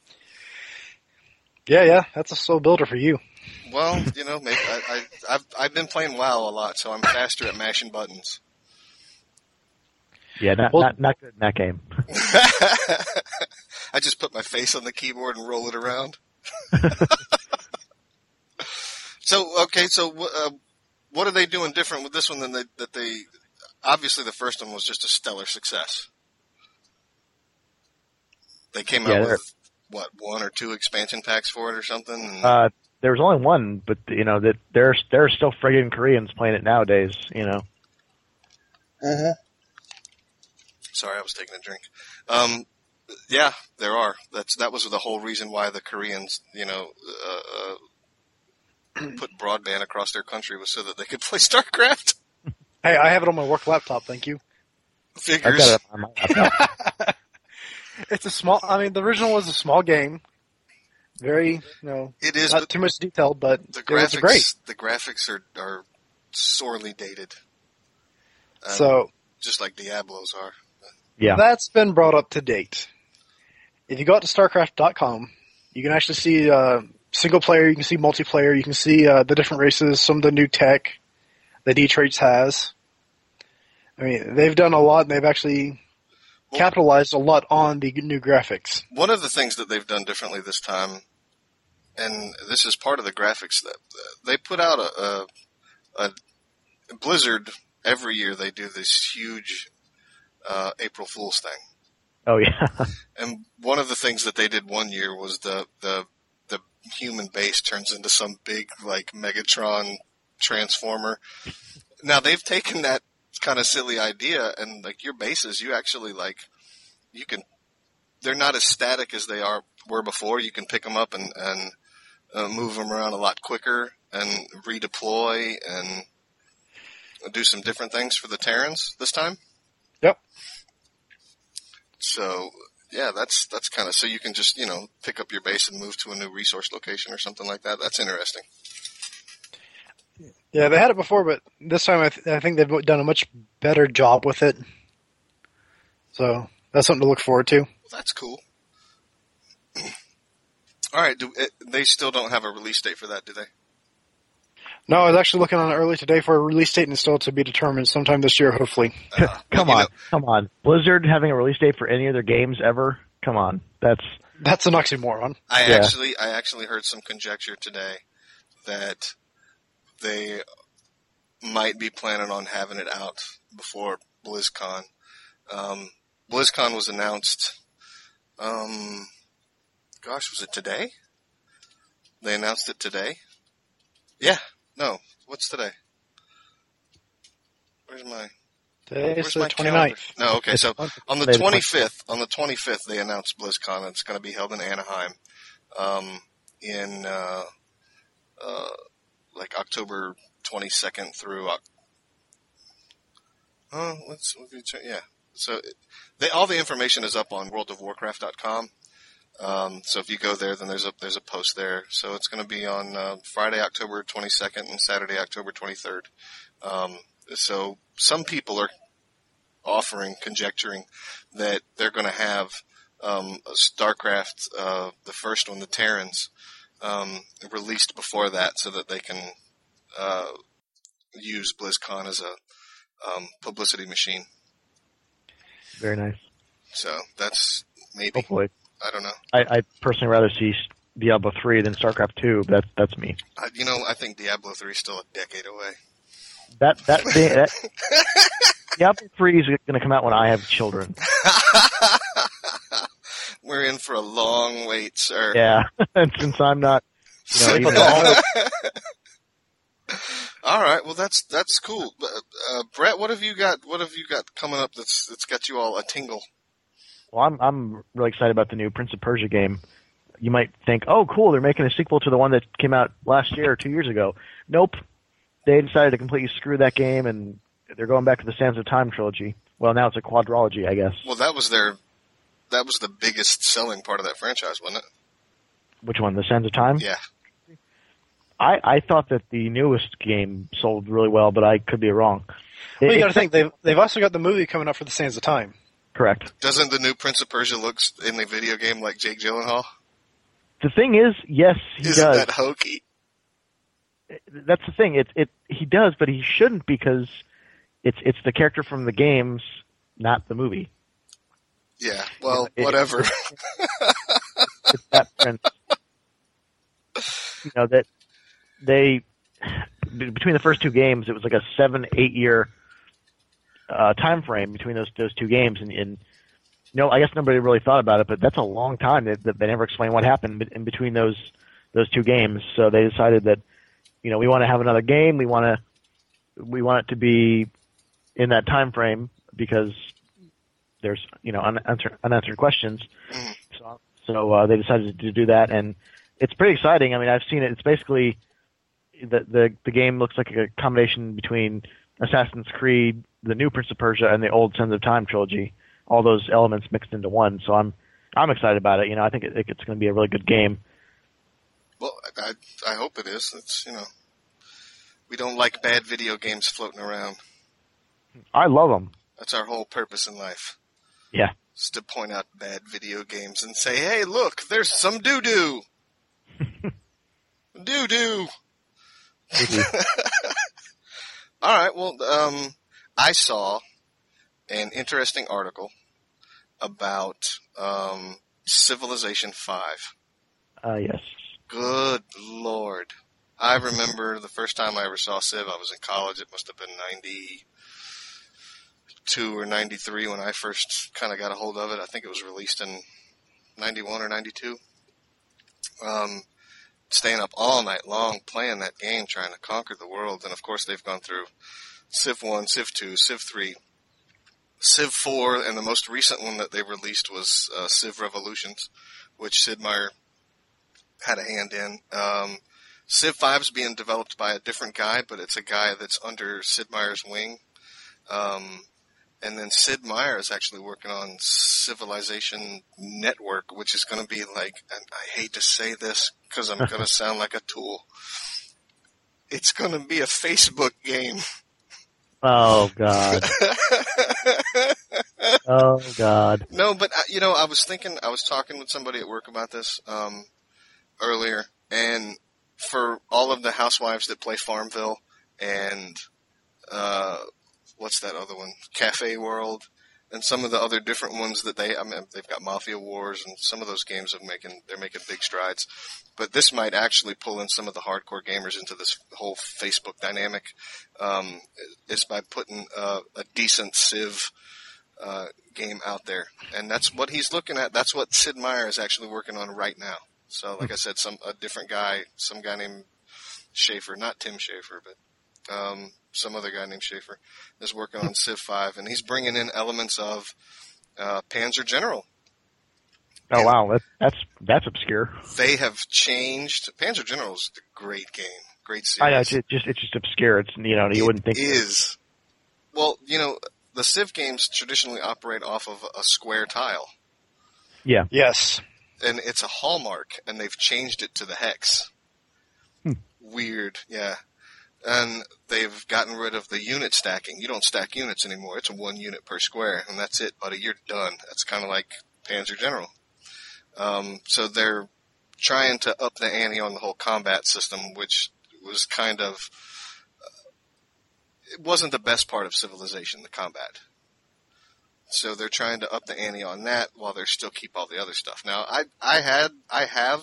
Yeah, yeah, that's a slow builder for you. Well, you know, maybe I, I, I've I've been playing WoW a lot, so I'm faster at mashing buttons. Yeah, not Well- not not good in that game. I just put my face on the keyboard and roll it around. So, okay, so uh, what are they doing different with this one than they, that they, obviously the first one was just a stellar success. They came Yeah, out they're- with, what, one or two expansion packs for it or something? And, Uh, there was only one, but you know that there's there's still friggin' Koreans playing it nowadays. You know. Mm-hmm. Sorry, I was taking a drink. Um, yeah, there are. That's that was the whole reason why the Koreans, you know, uh, uh, put broadband across their country was so that they could play StarCraft. Hey, I have it on my work laptop. Thank you. Figures. I got it on my laptop. It's a small. I mean, the original was a small game. Very, you know, It is, not but too much detail, but the it was graphics, great. the graphics are are sorely dated. Um, So just like Diablo's are. Yeah. that's been brought up to date. If you go out to StarCraft dot com, you can actually see uh, single player, you can see multiplayer, you can see uh, the different races, some of the new tech that D-Traits has. I mean, they've done a lot, and they've actually Well, capitalized a lot on the new graphics. one of the things that they've done differently this time, and this is part of the graphics, that they put out a, a, a Blizzard every year. They do this huge uh, April Fool's thing. Oh yeah. And one of the things that they did one year was the, the, the human base turns into some big, like, Megatron transformer. Now, they've taken that kind of silly idea, and, like, your bases, you actually, like, you can, they're not as static as they are were before. You can pick them up and, and uh, move them around a lot quicker and redeploy and do some different things for the Terrans this time. Yep. So, yeah, that's that's kind of, so you can just, you know, pick up your base and move to a new resource location or something like that. That's interesting. Yeah, they had it before, but this time I, th- I think they've done a much better job with it. So that's something to look forward to. Well, that's cool. All right, do, it, they still don't have a release date for that, do they? No, I was actually looking on it early today for a release date, and it's still to be determined sometime this year, hopefully. Uh, Come well, on, you know, come on. Blizzard having a release date for any of their games ever? Come on, that's That's an oxymoron. I Yeah. actually, I actually heard some conjecture today that they might be planning on having it out before BlizzCon. Um, BlizzCon was announced, um, gosh, was it today? They announced it today? Yeah. No. What's today? Where's my... Today's Where's the my twenty-ninth. calendar? No, okay, so on the Today the twenty-fifth, on the twenty-fifth, they announced BlizzCon. It's going to be held in Anaheim, um, in, uh, uh, like October twenty-second through, Oc- oh, let's, yeah. So they, all the information is up on world of warcraft dot com. Um, so if you go there, then there's a, there's a post there. So it's going to be on, uh, Friday, October twenty-second and Saturday, October twenty-third. Um, so some people are offering, conjecturing that they're going to have, um, a StarCraft, uh, the first one, the Terrans, um, released before that so that they can, uh, use BlizzCon as a, um, publicity machine. very nice. So that's maybe, Hopefully. I don't know. I, I'd personally rather see Diablo three than StarCraft two. That's that's me. I, you know, I think Diablo three is still a decade away. That that, that Diablo three is going to come out when I have children. We're in for a long wait, sir. Yeah, and since I'm not, you know, even though- All right, well that's that's cool. Uh, Brett, what have you got? What have you got coming up that's that's got you all a tingle? well, I'm I'm really excited about the new Prince of Persia game. You might think, oh, cool, they're making a sequel to the one that came out last year or two years ago. Nope, they decided to completely screw that game, and they're going back to the Sands of Time trilogy. Well, now it's a quadrilogy, I guess. Well, that was their that was the biggest selling part of that franchise, wasn't it? Which one, the Sands of Time? Yeah. I, I thought that the newest game sold really well, but I could be wrong. Well, It- you got to it's- think they've they've also got the movie coming up for the Sands of Time. Correct. Doesn't the new Prince of Persia look in the video game like Jake Gyllenhaal? The thing is, yes, he Isn't does. that hokey? That's the thing. It it he does, but he shouldn't because it's it's the character from the games, not the movie. Yeah. Well, It- whatever. It's that prince. You know that they be- between the first two games, it was like a seven eight year uh, time frame between those those two games, and, and you know, I guess nobody really thought about it, but that's a long time. That they, they never explained what happened in between those those two games. So they decided that, you know, we want to have another game. We want to we want it to be in that time frame because there's you know unanswered, unanswered questions. Mm. So, so uh, they decided to do that, and it's pretty exciting. I mean, I've seen it. It's basically the the the game looks like a combination between Assassin's Creed, the new Prince of Persia, and the old Sands of Time trilogy. All those elements mixed into one. So I'm I'm excited about it. You know, I think it, it's going to be a really good game. Well, I I hope it is. It's you know, we don't like bad video games floating around. I love them. That's our whole purpose in life. Yeah. Is to point out bad video games and say, hey, look, there's some doo-doo. Doo-doo. All right, well, um, I saw an interesting article about um, Civilization five. Uh, yes. Good Lord. I remember the first time I ever saw Civ, I was in college. It must have been ninety-two or ninety-three when I first kind of got a hold of it. I think it was released in ninety-one or ninety-two. Um, staying up all night long playing that game, trying to conquer the world. And, of course, they've gone through Civ one, Civ two, Civ three, Civ four, and the most recent one that they released was uh, Civ Revolutions, which Sid Meier had a hand in. Um, Civ five is being developed by a different guy, but it's a guy that's under Sid Meier's wing. Um, and then Sid Meier is actually working on Civilization Network, which is going to be like, and I hate to say this because I'm going to sound like a tool. It's going to be a Facebook game. Oh, God. Oh, God. No, but, you know, I was thinking, I was talking with somebody at work about this um, earlier, and for all of the housewives that play Farmville and uh, what's that other one? Cafe World, and some of the other different ones that they, I mean, they've got Mafia Wars, and some of those games are making, they're making big strides. But this might actually pull in some of the hardcore gamers into this whole Facebook dynamic, um, is by putting uh, a decent Civ uh, game out there. And that's what he's looking at. That's what Sid Meier is actually working on right now. So, like I said, some a different guy, some guy named Schaefer, not Tim Schaefer, but um, some other guy named Schaefer is working on Civ five, and he's bringing in elements of uh, Panzer General. Oh, and wow. That, that's that's obscure. They have changed. Panzer General is a great game, great series. I know, it's just, it's just obscure. It's, you know, you it wouldn't think. is. Well, you know, the Civ games traditionally operate off of a square tile. Yeah. Yes. And it's a hallmark, and they've changed it to the hex. Hmm. Weird, yeah. And they've gotten rid of the unit stacking. You don't stack units anymore. It's a one unit per square, and that's it, buddy. You're done. That's kind of like Panzer General. Um, so they're trying to up the ante on the whole combat system, which was kind of uh, it wasn't the best part of Civilization, the combat. So they're trying to up the ante on that while they still keep all the other stuff. Now, I I had I have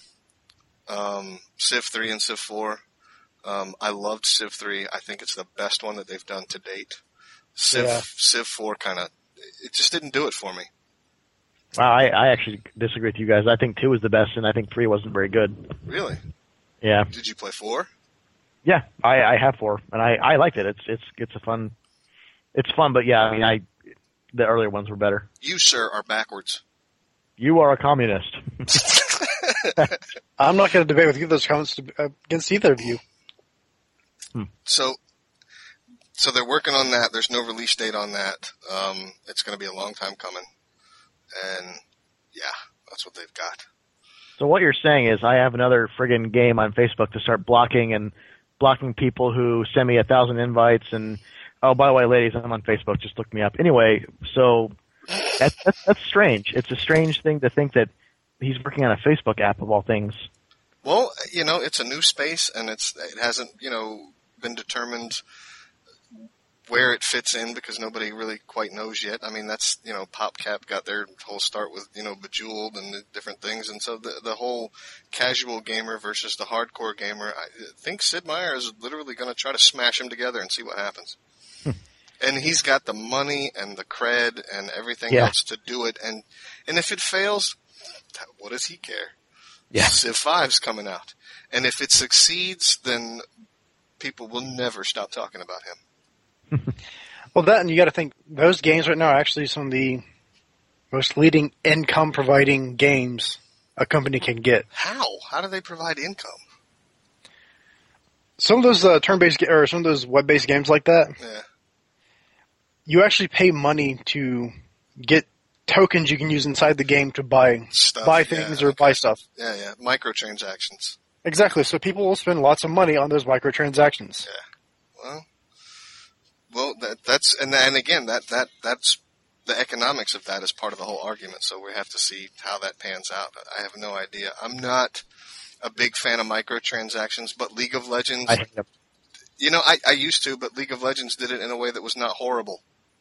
um, Civ three and Civ four. Um, I loved Civ three. I think it's the best one that they've done to date. Civ Yeah. Civ four kind of it just didn't do it for me. Wow, I, I actually disagree with you guys. I think two was the best, and I think three wasn't very good. Really? Yeah. Did you play four? Yeah, I, I have four, and I, I liked it. It's it's it's a fun, it's fun, but yeah, I mean, I the earlier ones were better. You, sir, are backwards. You are a communist. I'm not going to debate with you those comments to, against either of you. So, so they're working on that. There's no release date on that. Um, it's going to be a long time coming. And, yeah, that's what they've got. So what you're saying is I have another friggin' game on Facebook to start blocking and blocking people who send me a thousand invites and, oh, by the way, ladies, I'm on Facebook. Just look me up. Anyway, so that's, that's, that's strange. It's a strange thing to think that he's working on a Facebook app of all things. Well, you know, it's a new space, and it's it hasn't, you know, been determined where it fits in because nobody really quite knows yet. I mean, that's, you know, PopCap got their whole start with, you know, Bejeweled and the different things. And so the, the whole casual gamer versus the hardcore gamer, I think Sid Meier is literally going to try to smash them together and see what happens. And he's got the money and the cred and everything Yeah. else to do it. And, and if it fails, what does he care? Yeah. Civ five's coming out. And if it succeeds, then people will never stop talking about him. Well, that and you got to think those games right now are actually some of the most leading income-providing games a company can get. How? How do they provide income? Some of those uh, turn-based ga- or some of those web-based games like that, Yeah. you actually pay money to get tokens you can use inside the game to buy Stuff, buy things yeah, or okay. buy stuff. Yeah, yeah. Microtransactions. Exactly. So people will spend lots of money on those microtransactions. Yeah. Well, well, that, that's and and again that that that's the economics of that is part of the whole argument. So we have to see how that pans out. I have no idea. I'm not a big fan of microtransactions, but League of Legends. I hate them. You know, I, I used to, but League of Legends did it in a way that was not horrible.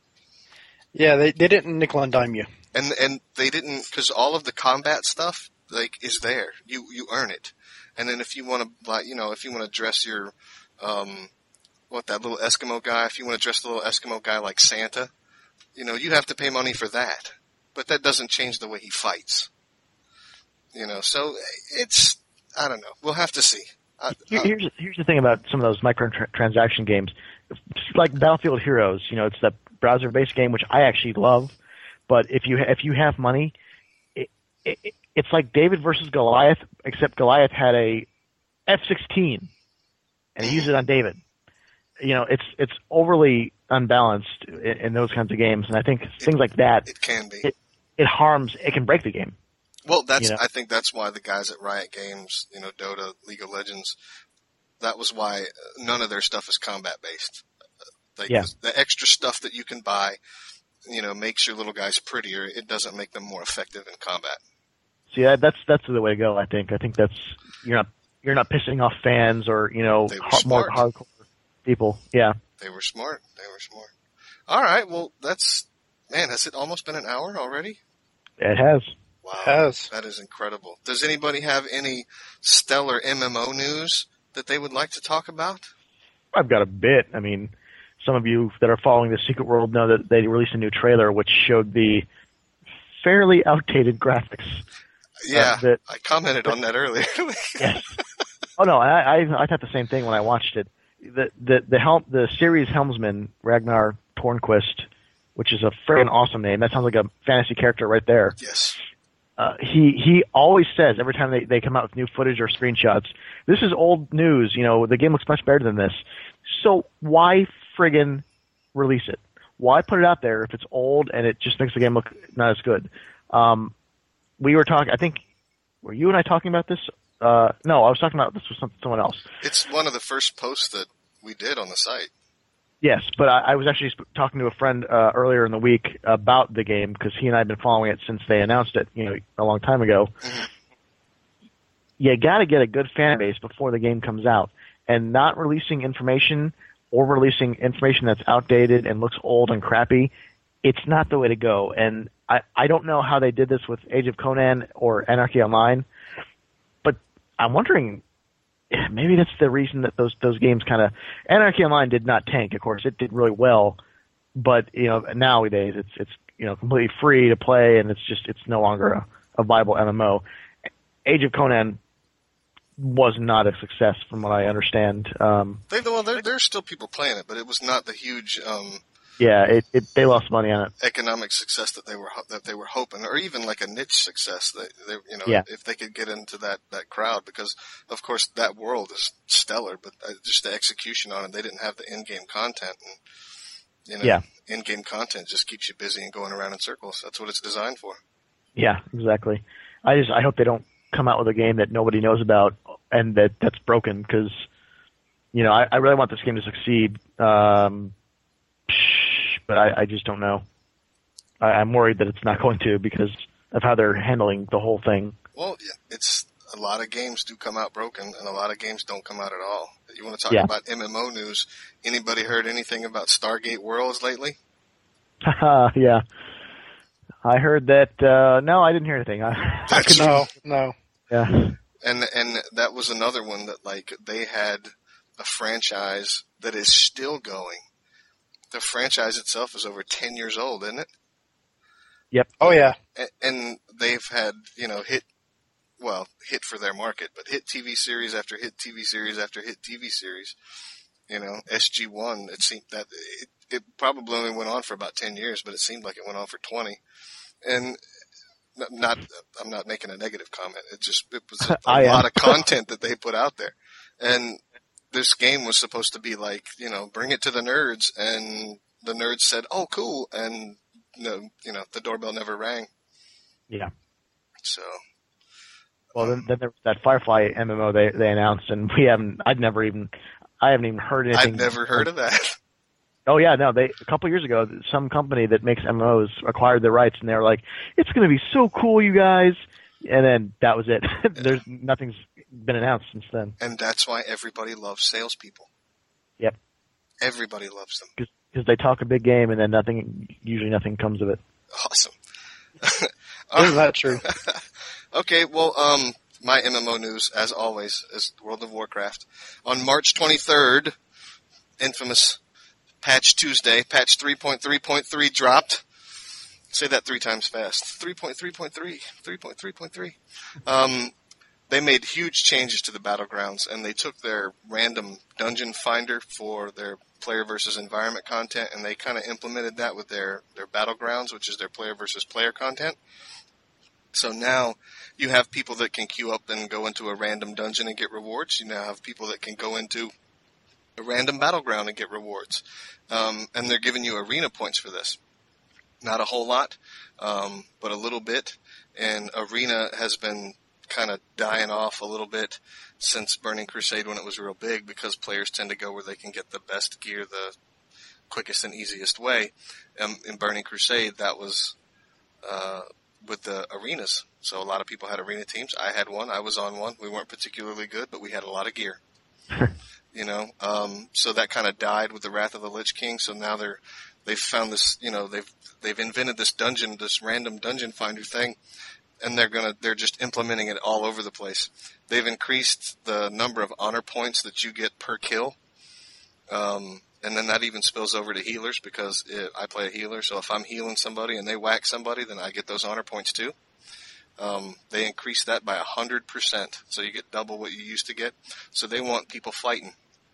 Yeah, they they didn't nickel and dime you. And and they didn't, because all of the combat stuff like is there. You you earn it, and then if you want to, like, you know, if you want to dress your, um, what that little Eskimo guy, if you want to dress the little Eskimo guy like Santa, you know, you have to pay money for that. But that doesn't change the way he fights. You know, so it's, I don't know. We'll have to see. I, Here- I, Here's here's the thing about some of those microtransaction games, like Battlefield Heroes. You know, it's that browser-based game which I actually love. But if you if you have money, it, it, it's like David versus Goliath, except Goliath had a F sixteen, and he used it on David. You know, it's it's overly unbalanced in, in those kinds of games, and I think things like that it can be. it, it harms. It can break the game. Well, that's, you know? I think that's why the guys at Riot Games, you know, Dota, League of Legends, that was why none of their stuff is combat based. Like Yeah. the, the extra stuff that you can buy, you know, makes your little guys prettier. It doesn't make them more effective in combat. See, that, that's that's the way to go. I think. I think that's you're not you're not pissing off fans or you know They were ha- more smart. hardcore people. Yeah. They were smart. They were smart. All right. Well, that's, man, has it almost been an hour already? It has. Wow. Has. That is incredible. Does anybody have any stellar M M O news that they would like to talk about? I've got a bit. I mean, some of you that are following the Secret World know that they released a new trailer which showed the fairly outdated graphics. Yeah, Uh, that- I commented on that earlier. Yes. Oh no, I, I I thought the same thing when I watched it. The the the helm the series helmsman Ragnar Tornquist, which is a friggin' awesome name. That sounds like a fantasy character right there. Yes. Uh, he he always says every time they, they come out with new footage or screenshots, this is old news. You know, the game looks much better than this. So why friggin' release it? Why put it out there if it's old and it just makes the game look not as good? Um, we were talking. I think were you and I talking about this? Uh, no, I was talking about this with some, someone else. It's one of the first posts that we did on the site. Yes, but I, I was actually sp- talking to a friend uh, earlier in the week about the game because he and I have been following it since they announced it, you know, a long time ago. Mm-hmm. You got to get a good fan base before the game comes out, and not releasing information or releasing information that's outdated and looks old and crappy, it's not the way to go. And I, I don't know how they did this with Age of Conan or Anarchy Online, but I'm wondering. Maybe that's the reason that those those games kind of Anarchy Online did not tank. Of course, it did really well, but you know nowadays it's it's you know completely free to play, and it's just it's no longer a, a viable M M O. Age of Conan was not a success, from what I understand. Um, They, well, there, there's still people playing it, but it was not the huge um, yeah, it, it they lost money on it. economic success that they were ho- that they were hoping, or even like a niche success. That they, you know, Yeah. if they could get into that, that crowd, because of course that world is stellar, but uh, just the execution on it, they didn't have the in-game content, and you know, Yeah. in-game content just keeps you busy and going around in circles. That's what it's designed for. Yeah, exactly. I just I hope they don't come out with a game that nobody knows about and that that's broken because you know I, I really want this game to succeed. Um, But I, I just don't know. I, I'm worried that it's not going to because of how they're handling the whole thing. Well, yeah, it's a lot of games do come out broken, and a lot of games don't come out at all. You want to talk Yeah. about M M O news? Anybody heard anything about Stargate Worlds lately? Yeah. I heard that. Uh, no, I didn't hear anything. I, I That's could, No, no. yeah. And and that was another one that like they had a franchise that is still going. The franchise itself is over ten years old, isn't it? Yep. Oh yeah. And, and they've had, you know, hit, well, hit for their market, but hit T V series after hit T V series after hit T V series. You know, S G one, it seemed that it, it probably only went on for about ten years, but it seemed like it went on for twenty. And not, I'm not making a negative comment. It just, it was a, a lot of content that they put out there. And this game was supposed to be like, you know, bring it to the nerds. And the nerds said, oh, cool. And, no, you know, the doorbell never rang. Yeah. So. Well, then, then there was that Firefly M M O they, they announced, and we haven't, I'd never even, I haven't even heard anything. I've never heard of that. Oh yeah, no, they, a couple of years ago, some company that makes M M Os acquired the rights, and they were like, it's going to be so cool, you guys. And then that was it. There's, nothing's been announced since then. And that's why everybody loves salespeople. Yep. Everybody loves them. Because they talk a big game, and then nothing, usually nothing comes of it. Awesome. Isn't that true? Okay, well, um, my M M O news, as always, is World of Warcraft. On March twenty-third, infamous Patch Tuesday, patch three point three point three dropped. Say that three times fast. three point three point three. three point three point three. Um, they made huge changes to the Battlegrounds, and they took their random dungeon finder for their player versus environment content, and they kind of implemented that with their, their Battlegrounds, which is their player versus player content. So now you have people that can queue up and go into a random dungeon and get rewards. You now have people that can go into a random battleground and get rewards. Um, and they're giving you arena points for this. Not a whole lot, um, but a little bit. And arena has been kind of dying off a little bit since Burning Crusade when it was real big, because players tend to go where they can get the best gear the quickest and easiest way. Um, in Burning Crusade, that was uh, with the arenas. So a lot of people had arena teams. I had one. I was on one. We weren't particularly good, but we had a lot of gear. You know, um, so that kind of died with the Wrath of the Lich King. So now they're, they've found this, you know, they've, they've invented this dungeon, this random dungeon finder thing, and they're gonna, they're just implementing it all over the place. They've increased the number of honor points that you get per kill. Um, and then that even spills over to healers, because it, I play a healer. So if I'm healing somebody and they whack somebody, then I get those honor points too. Um, they increased that by a hundred percent. So you get double what you used to get. So they want people fighting.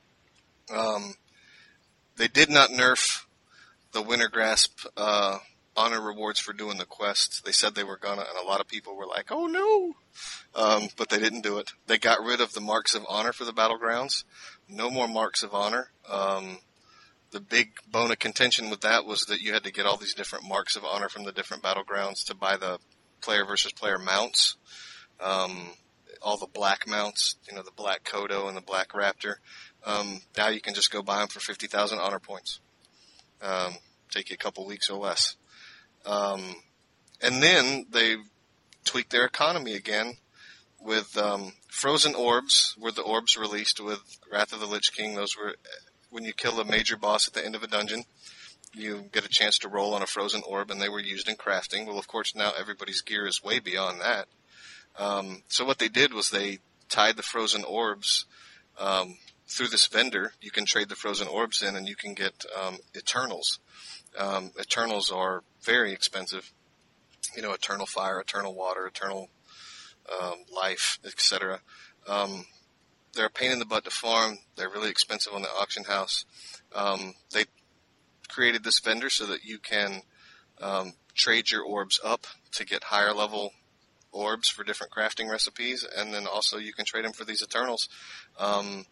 Um, they did not nerf the Winter Grasp, uh, honor rewards for doing the quest. They said they were gonna, and a lot of people were like, oh no! Um, but they didn't do it. They got rid of the marks of honor for the battlegrounds. No more marks of honor. Um, the big bone of contention with that was that you had to get all these different marks of honor from the different battlegrounds to buy the player versus player mounts. Um, all the black mounts, you know, the black Kodo and the black Raptor. Um, now you can just go buy them for fifty thousand honor points. Um, take you a couple weeks or less. Um, and then they tweaked their economy again with, um, frozen orbs, were the orbs released with Wrath of the Lich King. Those were, when you kill a major boss at the end of a dungeon, you get a chance to roll on a frozen orb, and they were used in crafting. Well, of course, now everybody's gear is way beyond that. Um, so what they did was they tied the frozen orbs, um, through this vendor. You can trade the frozen orbs in, and you can get, um, Eternals. Um, Eternals are very expensive. You know, Eternal Fire, Eternal Water, Eternal, um, Life, et cetera. Um, they're a pain in the butt to farm. They're really expensive on the auction house. Um, they created this vendor so that you can, um, trade your orbs up to get higher level orbs for different crafting recipes, and then also you can trade them for these Eternals. Um,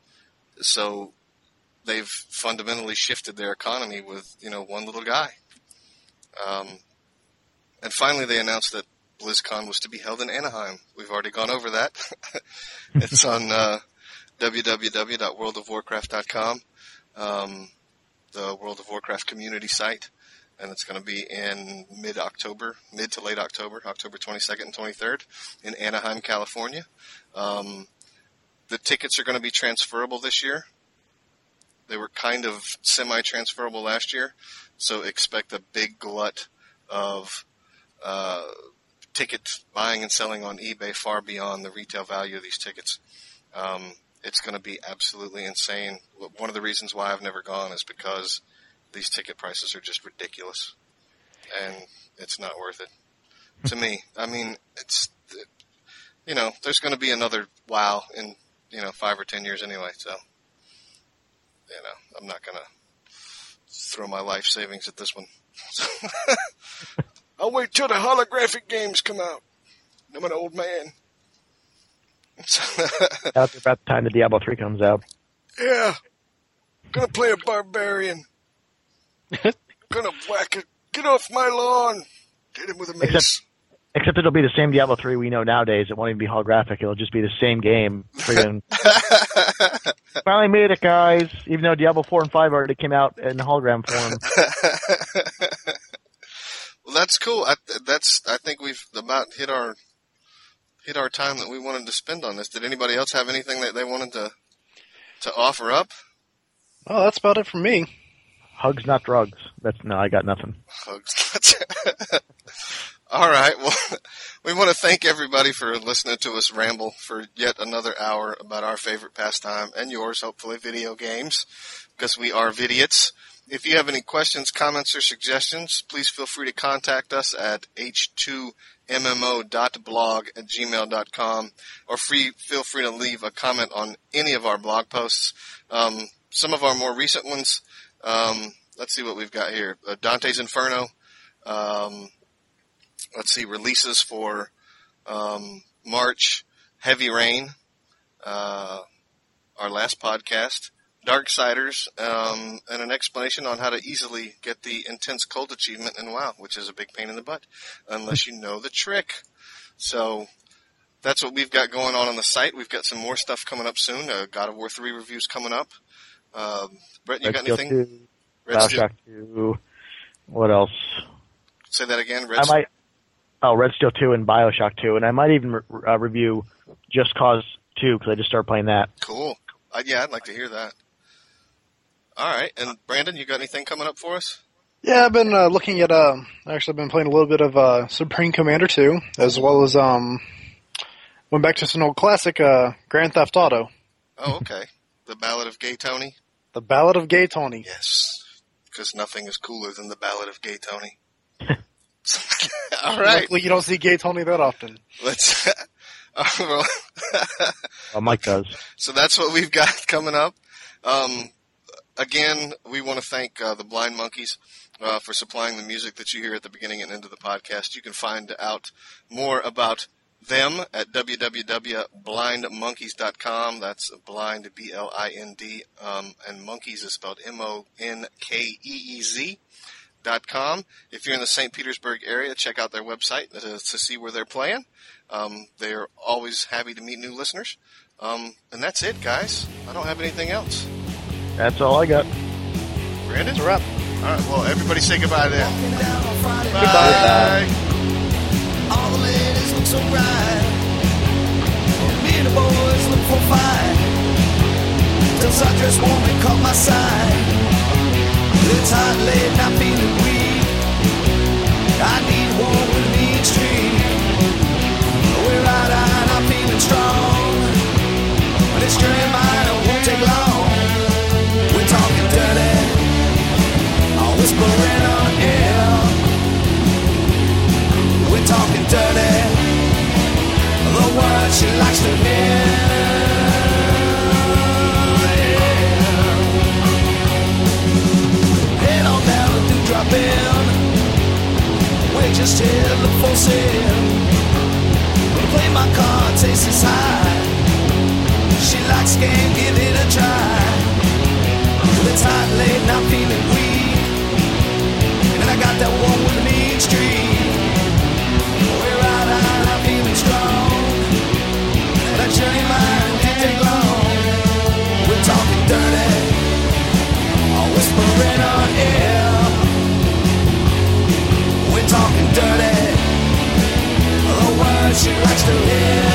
so they've fundamentally shifted their economy with, you know, one little guy. Um, and finally they announced that BlizzCon was to be held in Anaheim. We've already gone over that. It's on, uh, w w w dot world of warcraft dot com, um, the World of Warcraft community site. And it's going to be in mid-October, mid to late October, October twenty-second and twenty-third in Anaheim, California. Um, the tickets are going to be transferable this year. They were kind of semi-transferable last year, so expect a big glut of uh, ticket buying and selling on eBay far beyond the retail value of these tickets. Um, it's going to be absolutely insane. One of the reasons why I've never gone is because these ticket prices are just ridiculous, and it's not worth it to me. I mean, it's, you know, there's going to be another WoW in, you know, five or ten years anyway, so you know, I'm not gonna throw my life savings at this one. I'll wait till the holographic games come out. I'm an old man. Out about the time the Diablo three comes out. Yeah. Gonna play a barbarian. Gonna whack it. Get off my lawn. Hit him with a mace. Except, except it'll be the same Diablo three we know nowadays. It won't even be holographic. It'll just be the same game. Friggin' finally made it, guys. Even though Diablo four and five already came out in hologram form. Well, that's cool. I, that's. I think we've about hit our hit our time that we wanted to spend on this. Did anybody else have anything that they wanted to to offer up? Oh, that's about it for me. Hugs, not drugs. That's no, I got nothing. Hugs. All right. Well, we want to thank everybody for listening to us ramble for yet another hour about our favorite pastime and yours, hopefully, video games, because we are vidiots. If you have any questions, comments, or suggestions, please feel free to contact us at h two m m o dot blog at gmail dot com, or free, feel free to leave a comment on any of our blog posts. Um, some of our more recent ones, um, let's see what we've got here. Uh, Dante's Inferno. Um, let's see, releases for um, March. Heavy Rain. Uh, our last podcast. Darksiders, um, and an explanation on how to easily get the intense cold achievement in WoW, which is a big pain in the butt, unless you know the trick. So that's what we've got going on on the site. We've got some more stuff coming up soon. Uh, God of War three reviews coming up. Um, Brett, you Red got Steel anything? two, Red Bioshock two. What else? Say that again. Red I might. Oh, Red Steel two and Bioshock two, and I might even re- uh, review Just Cause two because I just started playing that. Cool. Uh, yeah, I'd like to hear that. All right, and Brandon, you got anything coming up for us? Yeah, I've been uh, looking at. Uh, actually, I've been playing a little bit of uh, Supreme Commander two, as well as um, went back to some old classic uh, Grand Theft Auto. Oh, okay. The Ballad of Gay Tony. The Ballad of Gay Tony. Yes, because nothing is cooler than the Ballad of Gay Tony. All right. Luckily, you don't see Gay Tony that often. Let's. Uh, well, Oh, Mike does. So that's what we've got coming up. Um, again, we want to thank uh, the Blind Monkeys uh, for supplying the music that you hear at the beginning and end of the podcast. You can find out more about them at w w w dot blind monkeys dot com. That's blind, B L I N D, um, and monkeys is spelled M O N K E E Z. Dot com. If you're in the Saint Petersburg area, check out their website to, to see where they're playing. Um, they're always happy to meet new listeners. Um, and that's it, guys. I don't have anything else. That's all I got. Brandon? It's a wrap. All right, well, everybody say goodbye then. Goodbye. All the ladies look so bright. Me and the boys look for fight. Till Sundress won't be caught my side. It's hot late, I'm feeling weak. I need one with a mean streak. We're out, out, I'm feeling strong. But this journey of mine, it won't take long. We're talking dirty, all whispering on air. We're talking dirty, the words she likes to hear. Drop in, wages till the full sin. Play my card, taste is high. She likes game, give it a try. It's hot late, now feeling weak. And I got that one with a mean streak. We're out, out, I'm feeling strong. That journey mine didn't take long. We're talking dirty, all whispering on air. We're talking dirty, the words she likes to hear.